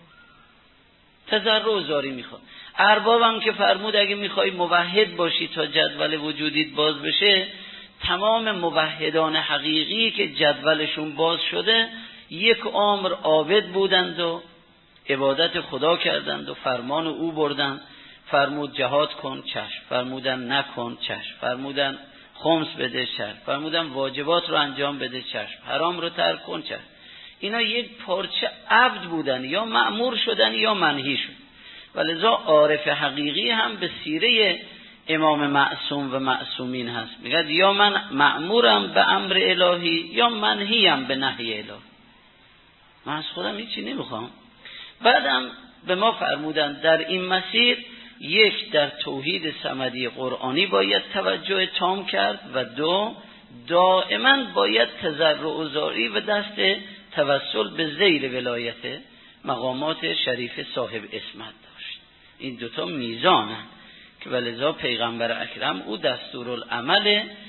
تضرع و زاری میخواد. اربابم که فرمود اگه میخوای موحد باشی تا جدول وجودیت باز بشه، تمام موحدان حقیقی که جدولشون باز شده یک عمر عابد بودند و عبادت خدا کردند و فرمان او بردند. فرمود جهاد کن، چشم. فرمودن نکن، چشم. فرمودن خمس بده، چشم. فرمودن واجبات رو انجام بده، چشم. حرام رو ترک کن، چشم. اینا یک پارچه عبد بودن، یا مأمور شدن یا منهی شد. ولذا عارف حقیقی هم به سیره امام معصوم و معصومین هست، میگه یا من مأمورم به امر الهی یا منهیم به نهی الهی، من از خودم هیچی نمیخوام. بعدم به ما فرمودن در این مسیر یک در توحید صمدی قرآنی باید توجه تام کرد و دو دائما باید تضرع و زاری و دست توسل به ذیل ولایت مقامات شریف صاحب اسمت داشت. این دوتا میزانن که ولذا پیغمبر اکرم او دستورالعمل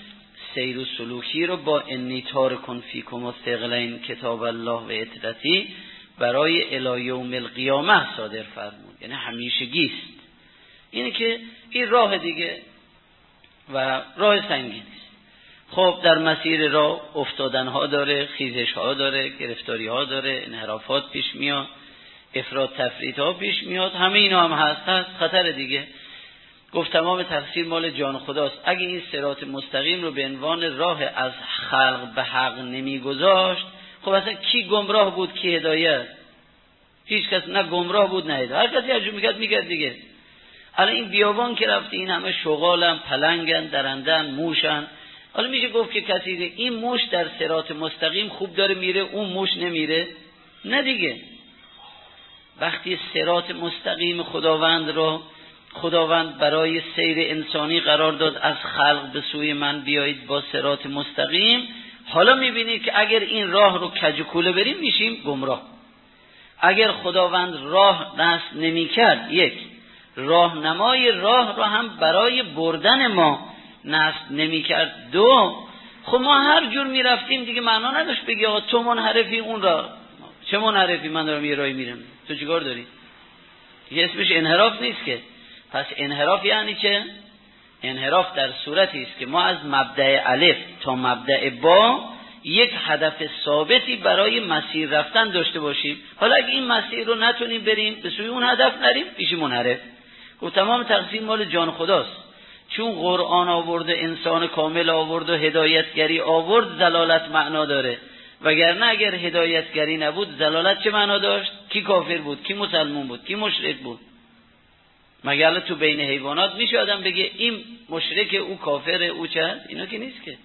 سیر و سلوکی رو با انی تارکن فیکم الثقلین کتاب الله و عترتی برای الی یوم القیامه صادر فرمود، یعنی همیشگی است. اینه که این راه دیگه و راه سنگین است. خب در مسیر راه افتادن ها داره، خیزش ها داره، گرفتاری ها داره، انحرافات پیش میاد، افراط تفریط ها پیش میاد، همه اینا هم هست خطر دیگه. گفت تمام تقصیر مال جان خداست. اگه این صراط مستقیم رو به عنوان راه از خلق به حق نمیگذاشت، خب اصلا کی گمراه بود کی هدایت؟ هیچ کس نه گمراه بود نه هدایت، هر کسی هرجور میکرد دیگه. حالا این بیابان که رفتی این همه شغالن، پلنگن، درندن، موشن، حالا میشه گفت که کسی دیگه این موش در صراط مستقیم خوب داره میره اون موش نمیره؟ نه دیگه. وقتی صراط مستقیم خداوند برای سیر انسانی قرار داد، از خلق به سوی من بیایید با صراط مستقیم، حالا میبینید که اگر این راه رو کج و کوله بریم میشیم گمراه. اگر خداوند راه نصب نمی‌کرد، یک راهنمای راه رو هم برای بردن ما نصب نمی‌کرد، دو خب ما هر جور میرفتیم دیگه معنا نداشت بگی آقا تو منحرفی اون را چه منحرفی، من دارم یه راهی میرم تو چیکار داری؟ یه اسمش انحراف نیست که. پس انحراف یعنی چه؟ انحراف در صورتی است که ما از مبدأ الف تا مبدأ با یک هدف ثابتی برای مسیر رفتن داشته باشیم. حالا اگه این مسیر رو نتونیم بریم به سوی اون هدف نریم میشه منحرف. گفت تمام تقصیر مال جان خداست. چون قرآن آورد، انسان کامل آورد و هدایتگری آورد، ضلالت معنا داره. وگرنه اگر هدایتگری نبود ضلالت چه معنا داشت؟ کی کافر بود، کی مسلمان بود، کی مشرک بود؟ مگر الان تو بین حیوانات میشه آدم بگه این مشرک او کافر او چه؟ اینا که نیست که.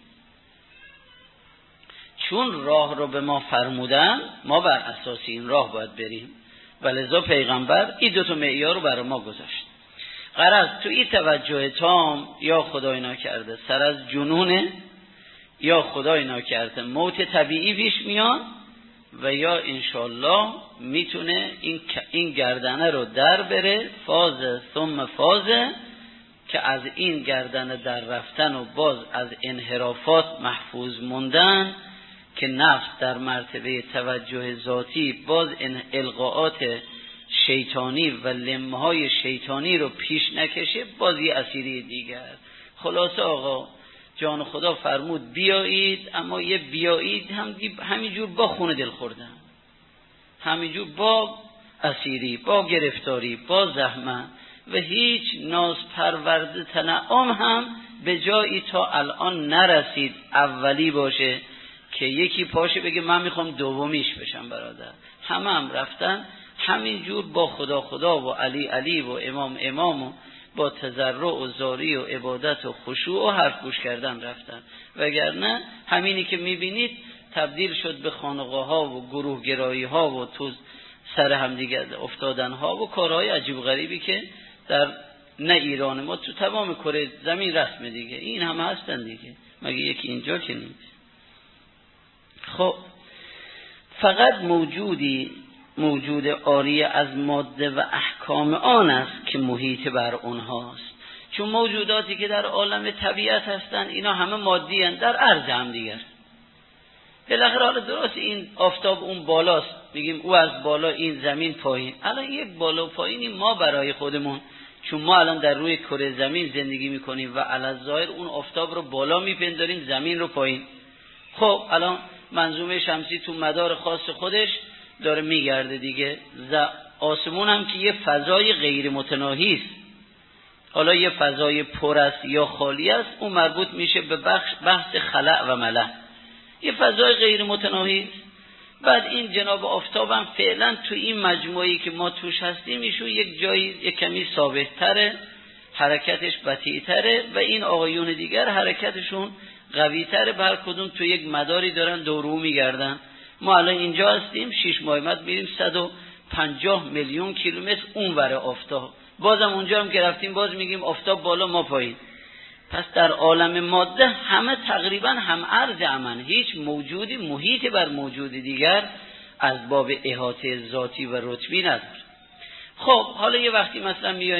چون راه رو به ما فرمودن ما بر اساس این راه باید بریم و لذا پیغمبر این دو تا معیار رو برای ما گذاشت. غرض تو این توجه تام یا خدای ناکرده سر از جنونه یا خدای ناکرده موت طبیعی پیش میاد و یا انشالله میتونه این گردنه رو در بره فاز ثم فازه که از این گردنه در رفتن و باز از انحرافات محفوظ موندن که نفس در مرتبه توجه ذاتی باز القاءات شیطانی و لمهای شیطانی رو پیش نکشه، باز یه اسیری دیگر. خلاصه آقا جان خدا فرمود بیایید، اما یه بیایید همینجور با خون دل خوردن، همینجور با اسیری، با گرفتاری، با زحمت و هیچ ناز پرورده تنعم هم به جایی تا الان نرسید اولی باشه که یکی پاشه بگه من میخوام دومیش بشم. برادر همه هم رفتن همینجور با خدا و علی و امام و با تضرع و زاری و عبادت و خشوع و حرف گوش کردن رفتن. وگرنه همینی که میبینید تبدیل شد به خانقاه ها و گروه گرایی ها و تو سر هم دیگه افتادن ها و کارهای عجیب غریبی که در نه ایران ما تو تمام کره زمین رسم دیگه این همه هستن دیگه، مگه یکی اینجا که نیست. خب فقط موجود عاری از ماده و احکام آن است که محیط بر اونهاست. چون موجوداتی که در عالم طبیعت هستن اینا همه مادی هستن، در عرض هم دیگر. بالاخره حالا درست این آفتاب اون بالاست، میگیم او از بالا، این زمین پایین. الان یک بالا و پایینی ما برای خودمون، چون ما الان در روی کره زمین زندگی میکنیم و الظاهر اون آفتاب رو بالا میپنداریم، زمین رو پایین. خب الان منظومه شمسی تو مدار خاص خودش داره میگرده دیگه. آسمون هم که یه فضای غیر متناهی است، حالا یه فضای پر است یا خالی است، اون مربوط میشه به بحث خلع و ملع، یه فضای غیر متناهی است. بعد این جناب آفتاب هم فعلا تو این مجموعی که ما توش هستیم ایشون یک جایی یک کمی ثابت تره، حرکتش بطیء تره و این آقایون دیگر حرکتشون قوی تره، بر کدوم تو یک مداری دارن دورو میگردن. ما الان اینجا هستیم 6 ماه بعد میریم 150 میلیون کیلومتر اونور آفتاب، بازم اونجا هم که رفتیم باز میگیم آفتاب بالا ما پایین. پس در عالم ماده همه تقریبا هم عرض امن، هیچ موجودی محیط بر موجود دیگر از باب احاطه ذاتی و رتبی نداره. خب حالا یه وقتی مثلا میاییم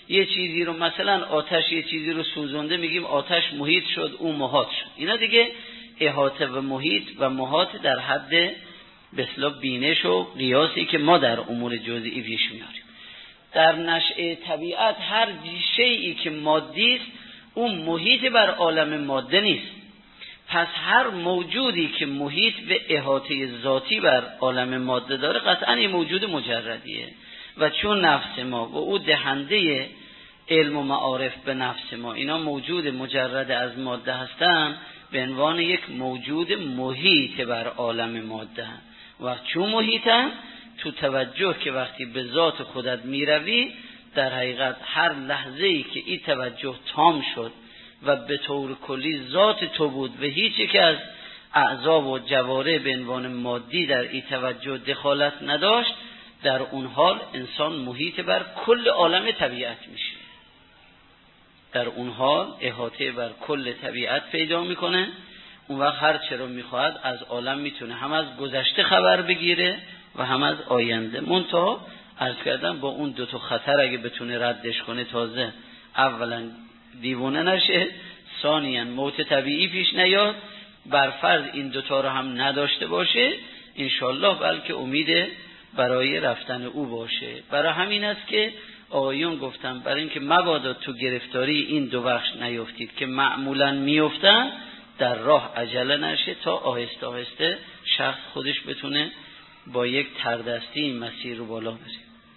یه چیزی رو مثلا آتش یه چیزی رو سوزونده میگیم آتش محیط شد، اون محاط شد. اینا دیگه احاطه و محیط و محاط در حد به اصطلاح بینش و قیاسی که ما در امور جزئی پیش میاریم. در نشأه طبیعت هر شیئی که مادی است اون محیط بر عالم ماده نیست. پس هر موجودی که محیط به احاطه ذاتی بر عالم ماده داره قطعاً این موجود مجردیه و چون نفس ما و او دهنده علم و معارف به نفس ما اینا موجود مجرد از ماده هستن، به عنوان یک موجود محیط بر عالم ماده و چون محیطن تو توجه که وقتی به ذات خودت میروی در حقیقت هر لحظه‌ای که این توجه تام شد و به طور کلی ذات تو بود و هیچ یک از اعضا و جواره به عنوان مادی در این توجه دخالت نداشت، در اون حال انسان محیط بر کل عالم طبیعت میشه. در اون حال احاطه بر کل طبیعت پیدا میکنه. اون وقت هر چه رو میخواهد از عالم میتونه هم از گذشته خبر بگیره و هم از آینده. منتها عرض کردم با اون 2 خطر اگه بتونه ردش کنه، تازه اولا دیوانه نشه، ثانیاً موت طبیعی پیش نیاد، بر فرض این 2 رو هم نداشته باشه انشالله بلکه امید برای رفتن او باشه. برای همین است که آقایون گفتم برای اینکه مبادا تو گرفتاری این 2 بخش نیفتید که معمولاً میفتن، در راه عجله نشه تا آهسته آهسته شخص خودش بتونه با یک تردستی این مسیر رو بالا بره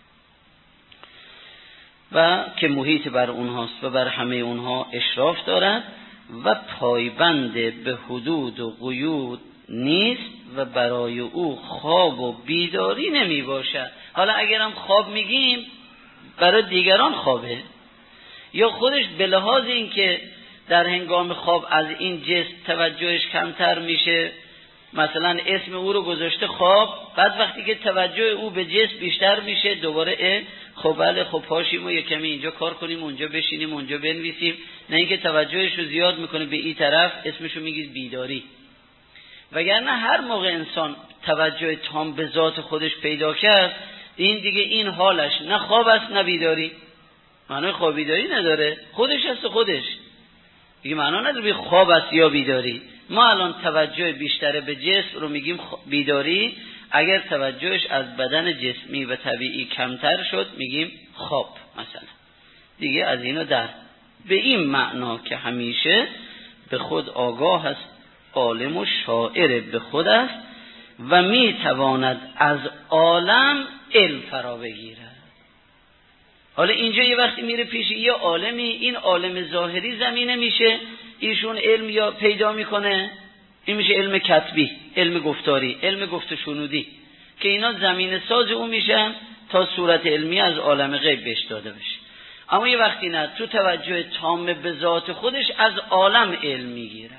و که محیط بر اونهاست و بر همه اونها اشراف دارد و پایبند به حدود و قیود نیست و برای او خواب و بیداری نمی باشد. حالا اگرم خواب میگیم برای دیگران خوابه، یا خودش به لحاظ این که در هنگام خواب از این جسم توجهش کمتر میشه، مثلا اسم او رو گذاشته خواب، بعد وقتی که توجه او به جسم بیشتر میشه دوباره خب بله خب پاشیم و یک کمی اینجا کار کنیم، اونجا بشینیم، اونجا بنویسیم. نه اینکه توجهش رو زیاد میکنه به این طرف، اسمش رو میگید بیداری. وگرنه هر موقع انسان توجه تام به ذات خودش پیدا کرد، این دیگه این حالش نه خواب است نه بیداری. معنی خواب بیداری نداره، خودش هست خودش دیگه، معنا نداره خواب است یا بیداری. ما الان توجه بیشتر به جسم رو میگیم بیداری، اگر توجهش از بدن جسمی و طبیعی کمتر شد میگیم خواب مثلا. دیگه از اینو در به این معنا که همیشه به خود آگاه است، عالم و شاعر به خود است و میتواند از عالم علم فرا بگیرد. حالا اینجا یه وقتی میره پیش یه عالمی، این عالم ظاهری زمینه میشه، ایشون علم یا پیدا میکنه، این میشه علم کتبی، علم گفتاری، علم گفت شنودی، که اینا زمینه ساز اون میشن تا صورت علمی از عالم غیب بهش داده بشه. اما یه وقتی نه، تو توجه تام به ذات خودش از عالم علم میگیره،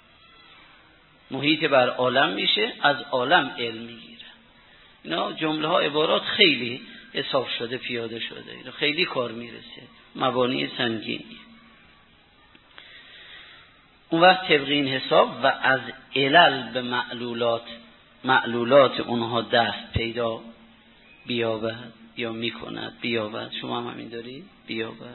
محیط بر عالم میشه، از عالم علم میگیره. اینا جمله ها عبارات خیلی حساب شده، پیاده شده، اینا خیلی کار میرسه، مبانی سنگینی. اون وقت طبق این حساب و از علل به معلولات اونها دست پیدا بیابد یا میکند بیابد. شما هم همین دارید بیابد.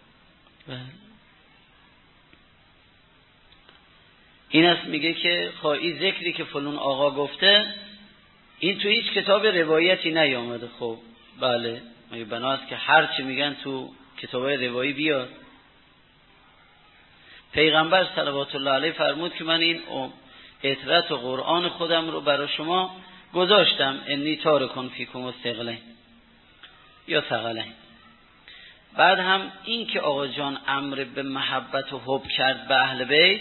این است میگه که خواهی ذکری که فلان آقا گفته این تو هیچ کتاب روایتی نیامده. خب بله، مگه بناست که هر چی میگن تو کتابای روایی بیاد؟ پیغمبر صلوات الله علیه فرمود که من این اطرت و قرآن خودم رو برای شما گذاشتم، انی تارکن فیکم الثقلین یا ثقلین. بعد هم این که آقا جان امر به محبت و حب کرد به اهل بیت،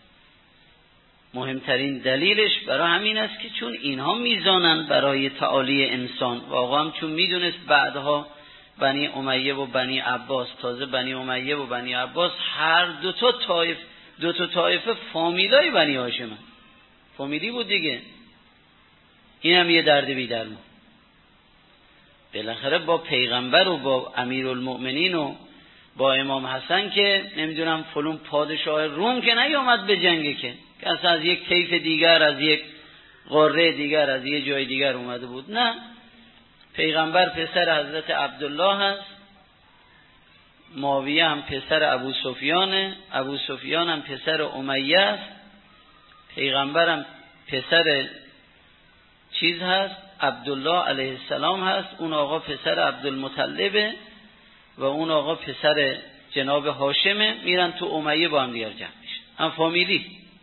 مهمترین دلیلش برای همین است که چون اینها میزانن برای تعالی انسان، و آقا هم چون میدونست بعدها بنی امیه و بنی عباس، تازه بنی امیه و بنی عباس هر دو تا طایفه فامیلای بنی هاشم، فامیلی بود دیگه. این هم یه درد بی درمان. بالاخره با پیغمبر و با امیرالمؤمنین و با امام حسن که نمیدونم فلون پادشاه روم که نیامد به جنگه، که اصلا از یک طیف دیگر، از یک قاره دیگر، از یک جای دیگر اومده بود. نه، پیغمبر پسر حضرت عبدالله هست معاویه هم پسر ابو سفیانه، ابو سفیان هم پسر امیه است، پیغمبر هم پسر چیز هست، عبدالله علیه السلام هست، اون آقا پسر عبدالمطلبه و اون آقا پسر جناب هاشمه، میرن تو امیه با هم دیگر جمع میشن، هم فامیلی.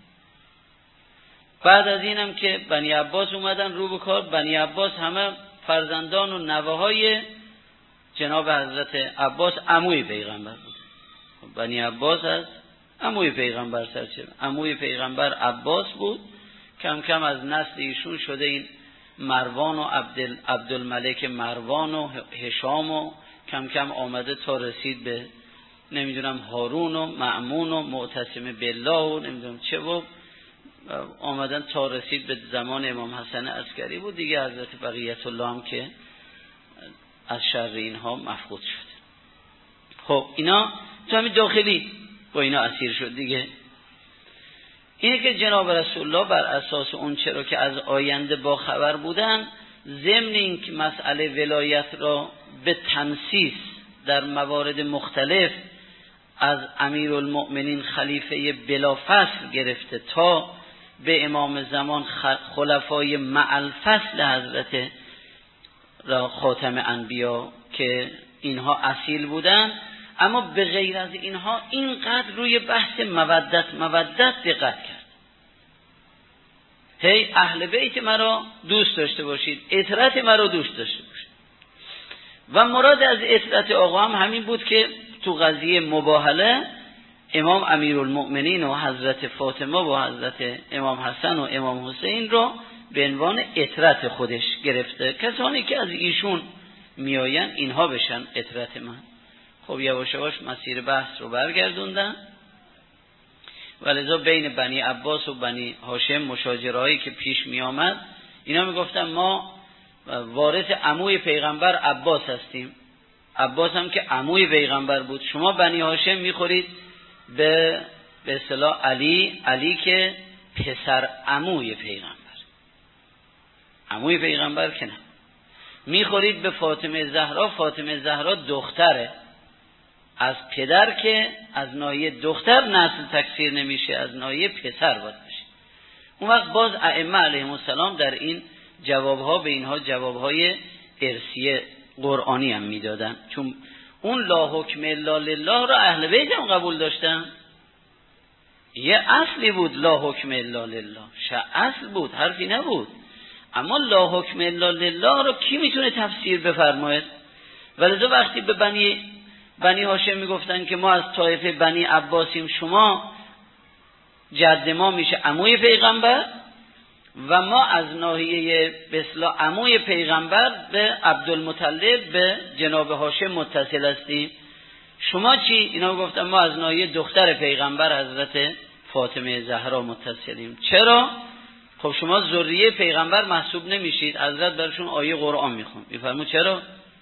بعد از اینم که بنی عباس اومدن رو به کار، بنی عباس همه فرزندان و نوه‌های جناب حضرت عباس عموی پیغمبر بود. بنی عباس از عموی پیغمبر سرچشمه، عموی پیغمبر عباس بود، کم کم از نسل ایشون شده این مروان و عبدالملک مروان و هشام و کم کم آمده تا رسید به نمیدونم هارون و مأمون و معتصم بالله و نمیدونم چه و آمدن تا رسید به زمان امام حسن عسکری بود دیگه. حضرت بقیت الله هم که از شر اینها مفقود شد. خب اینا تو همین داخلی با اینا اسیر شد دیگه. اینه که جناب رسول الله بر اساس اون چرا که از آینده با خبر بودن، ضمن این که مسئله ولایت را به تنسیس در موارد مختلف از امیرالمؤمنین خلیفه بلافصل گرفته تا به امام زمان خلفای معالفصل حضرت را خاتم انبیا که اینها اصیل بودن، اما به غیر از اینها اینقدر روی بحث مودت دقت کرد. هی اهل بیت مرا دوست داشته باشید، اطرت مرا دوست داشته باشید. و مراد از اطرت آقا هم همین بود که تو قضیه مباهله امام امیرالمؤمنین و حضرت فاطمه و حضرت امام حسن و امام حسین رو به عنوان اطرت خودش گرفته، کسانی که از ایشون میآین اینها بشن اطرت من. خب یواش یواش مسیر بحث رو برگردوندن و لذا بین بنی عباس و بنی هاشم مشاجرهایی که پیش می آمد، اینا می گفتن ما وارث عموی پیغمبر عباس هستیم، عباس هم که عموی پیغمبر بود، شما بنی هاشم میخورید به اصطلاح علی که پسر عموی پیغمبر، عموی پیغمبر که نه، میخورید به فاطمه زهرا، فاطمه زهرا دختره، از پدر که از ناحیه دختر نسل تکثیر نمیشه، از ناحیه پسر باید بشه. اون وقت باز ائمه علیهم السلام در این جوابها به اینها جوابهای ارثیه قرآنی هم میدادن، چون اون لا حکم الا لله را اهل بیت هم قبول داشتن. یه اصلی بود لا حکم الا لله، اصل بود، حرفی نبود. اما لا حکم الا لله رو کی میتونه تفسیر بفرماید؟ ولذا وقتی به بنی هاشم میگفتن که ما از طایفه بنی عباسیم، شما جد ما میشه عموی پیغمبر و ما از ناحیه به اصطلاح عموی پیغمبر به عبدالمطلب به جناب هاشم متصل هستیم، شما چی؟ اینا گفتن ما از ناحیه دختر پیغمبر حضرت فاطمه زهرا متصلیم. چرا؟ خب شما ذریه پیغمبر محسوب نمیشید. حضرت برشون آیه قرآن میفرمود چرا؟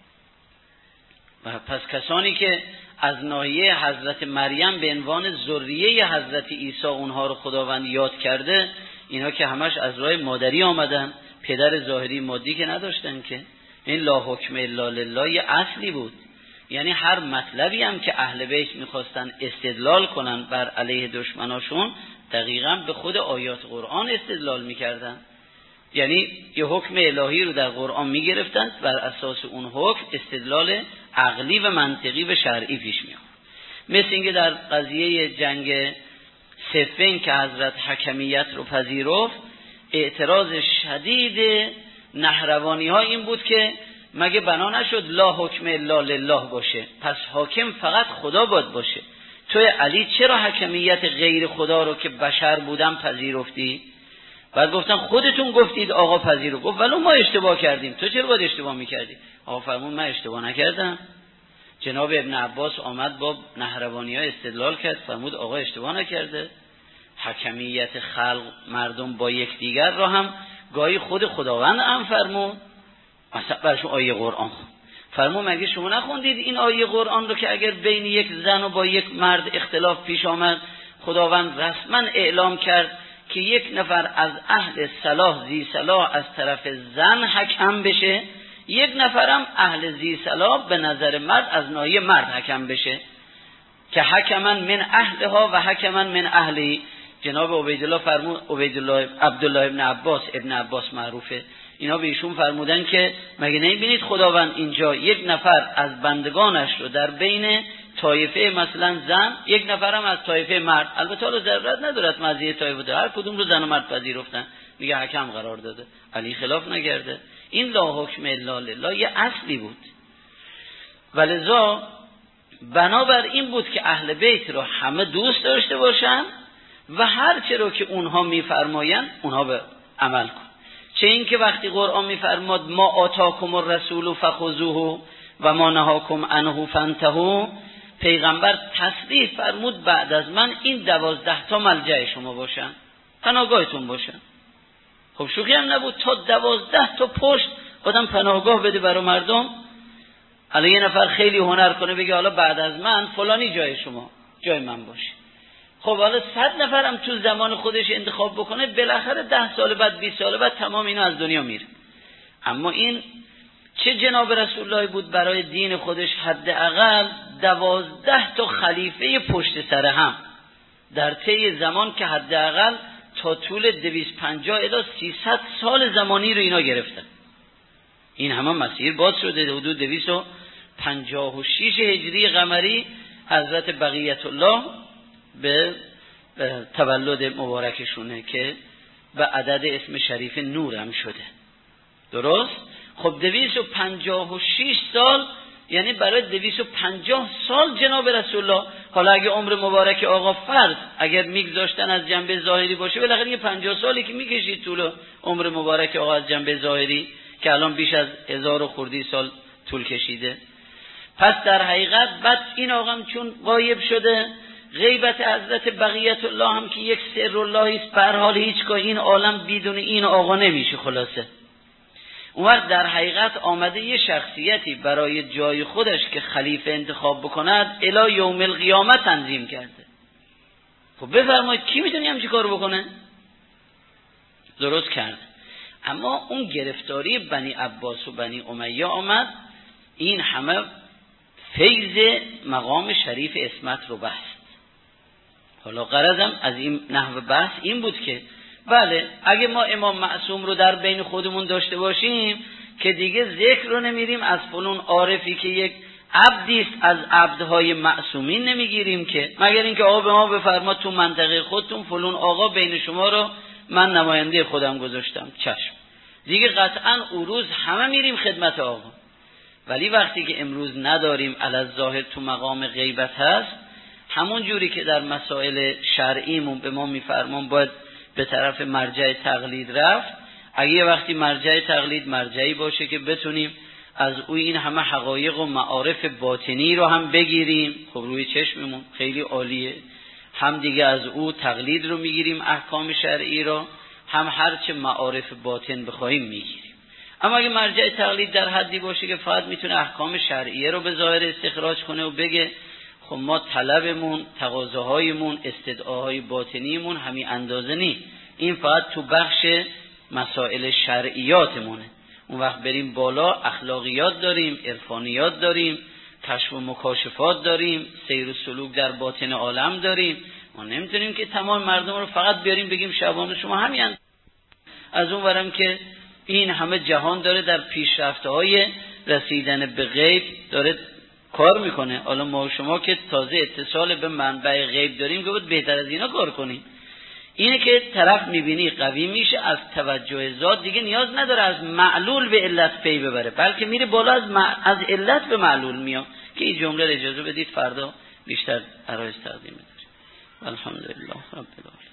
و پس کسانی که از ناحیه حضرت مریم به عنوان ذریه حضرت عیسی اونها رو خداوند یاد کرده، اینا که همش از راه مادری آمدن، پدر ظاهری مادی که نداشتن که. این لا حکم الا لله یه اصلی بود، یعنی هر مطلبی هم که اهل بیت میخواستن استدلال کنن بر علیه دشمناشون، دقیقاً به خود آیات قرآن استدلال میکردن. یعنی یه حکم الهی رو در قرآن میگرفتن، بر اساس اون حکم استدلال عقلی و منطقی و شرعی پیش میاد. مثل اینکه در قضیه جنگ صفین که حضرت حکمیت رو پذیرفت، اعتراض شدید نهروانی ها این بود که مگه بنا نشد لا حکم الا لله باشه، پس حاکم فقط خدا باید باشه، توی علی چرا حکمیت غیر خدا رو که بشر بودن پذیرفتی؟ بعد گفتن خودتون گفتید آقا پذیرو. گفت ولو ما اشتباه کردیم، تو چرا باید اشتباه میکردی؟ آقا فرمون من اشتباه نکردم. جناب ابن عباس آمد با نهروانی ها استدلال کرد، فرمود آقا اشتباه نکرده، حکمیت خلق مردم با یکدیگر را هم گاهی خود خداوند هم فرمود. مثلا برشون آیه قرآن فرمود مگه شما نخوندید این آیه قرآن رو که اگر بین یک زن و با یک مرد اختلاف پیش آمد، خداوند رسما اعلام کرد که یک نفر از اهل صلاح زی صلاح از طرف زن حکم بشه، یک نفرم اهل ذی صلاح به نظر مرد از ناحیه مرد حکم بشه که حکما من اهلها و حکما من اهلی. جناب عبیدالله فرمود، عبدالله ابن عباس معروفه، اینا به ایشون فرمودن که مگه نمیبینید خداوند اینجا یک نفر از بندگانش رو در بین طایفه مثلا زن، یک نفرم از طایفه مرد، البته حالا ضرورت ندارد مزیه طایفه ده، هر کدوم رو زن و مرد پذیرفتن، میگه حکم قرار داده، علی خلاف نگرده. این لا حکم الا لله یه اصلی بود، ولذا بنابر این بود که اهل بیت رو همه دوست داشته باشن و هر چه رو که اونها میفرمایند اونها به عمل کن. چه این که وقتی قرآن میفرماد ما آتاکم الرسول فخذوه و ما نهاکم عنه فانتهوا، پیغمبر تصریح فرمود بعد از من این 12 تا ملجأ شما باشن، پناهگاهتون باشن. خب شوخی هم نبود، تا 12 تا پشت آدم پناهگاه بده برای مردم. حالا یه نفر خیلی هنر کنه بگه حالا بعد از من فلانی جای شما جای من باشه. خب حالا 100 نفرم تو زمان خودش انتخاب بکنه، بالاخره 10 سال بعد 20 سال بعد تمام اینا از دنیا میره. اما این چه جناب رسول الله بود برای دین خودش، حداقل 12 تا خلیفه پشت سر هم در طی زمان که حداقل تا طول 250 الی 300 سال زمانی رو اینا گرفتن. این همه مسیر باز شده. حدود 256 هجری قمری حضرت بقیت الله به تولد مبارکشونه که به عدد اسم شریف نور هم شده. درست؟ خب 256 سال یعنی برای 250 سال جناب رسول الله. حالا اگه عمر مبارک آقا فرض اگر میگذاشتن از جنبه ظاهری باشه، بالاخره یه 50 سالی که میکشید طول عمر مبارک آقا از جنبه ظاهری، که الان بیش از 1000 و خردی سال طول کشیده. پس در حقیقت بعد این آقا چون غایب شده، غیبت حضرت بقیت الله هم که یک سر الله است، به هر حال هیچگاه این عالم بدون این آقا نمیشه. خلاصه اون وقت در حقیقت آمده یه شخصیتی برای جای خودش که خلیفه انتخاب بکند الی یوم القیامه تنظیم کرده. خب بفرمایید کی میتونه همچین کارو بکنه؟ درست کرد. اما اون گرفتاری بنی عباس و بنی امیه آمد، این همه فیض مقام شریف اسمت رو بست. حالا غرضم از این نحو بحث این بود که بله اگه ما امام معصوم رو در بین خودمون داشته باشیم که دیگه ذکر رو نمیریم از فلان عارفی که یک عبدی است از عبدهای معصومین نمیگیریم، که مگر اینکه آقا به ما بفرما تو منطقه خودتون فلان آقا بین شما رو من نماینده خودم گذاشتم، چشم، دیگه قطعا او روز همه میریم خدمت آقا. ولی وقتی که امروز نداریم، علی الظاهر تو مقام غیبت هست، همون جوری که در مسائل شرعیمون به ما میفرمان باید به طرف مرجع تقلید رفت، اگه یه وقتی مرجع تقلید مرجعی باشه که بتونیم از او این همه حقایق و معارف باطنی رو هم بگیریم، خب روی چشممون خیلی عالیه، هم دیگه از او تقلید رو میگیریم احکام شرعی رو، هم هرچه معارف باطن بخوایم میگیریم. اما اگه مرجع تقلید در حدی باشه که فقط میتونه احکام شرعیه رو به ظاهر استخراج کنه و بگه خب ما طلبمون، تقاضاهایمون، استدعاهای باطنیمون همین اندازه نیست، این فقط تو بخش مسائل شرعیاتمونه، اون وقت بریم بالا اخلاقیات داریم، عرفانیات داریم، کشف و مکاشفات داریم، سیر و سلوک در باطن عالم داریم. ما نمیتونیم که تمام مردم رو فقط بیاریم بگیم شبان شما همین. از اون ورم که این همه جهان داره در پیشرفت‌های رسیدن به غیب داره کار میکنه. حالا ما و شما که تازه اتصال به منبع غیب داریم که باید بهتر از اینا کار کنیم. اینه که طرف میبینی قوی میشه از توجه ذات، دیگه نیاز نداره از معلول به علت پی ببره، بلکه میره بالا از علت به معلول میاد. که این جمله اجازه بدید فردا بیشتر عرایض تقدیم می‌کنم. الحمدلله رب العالمین.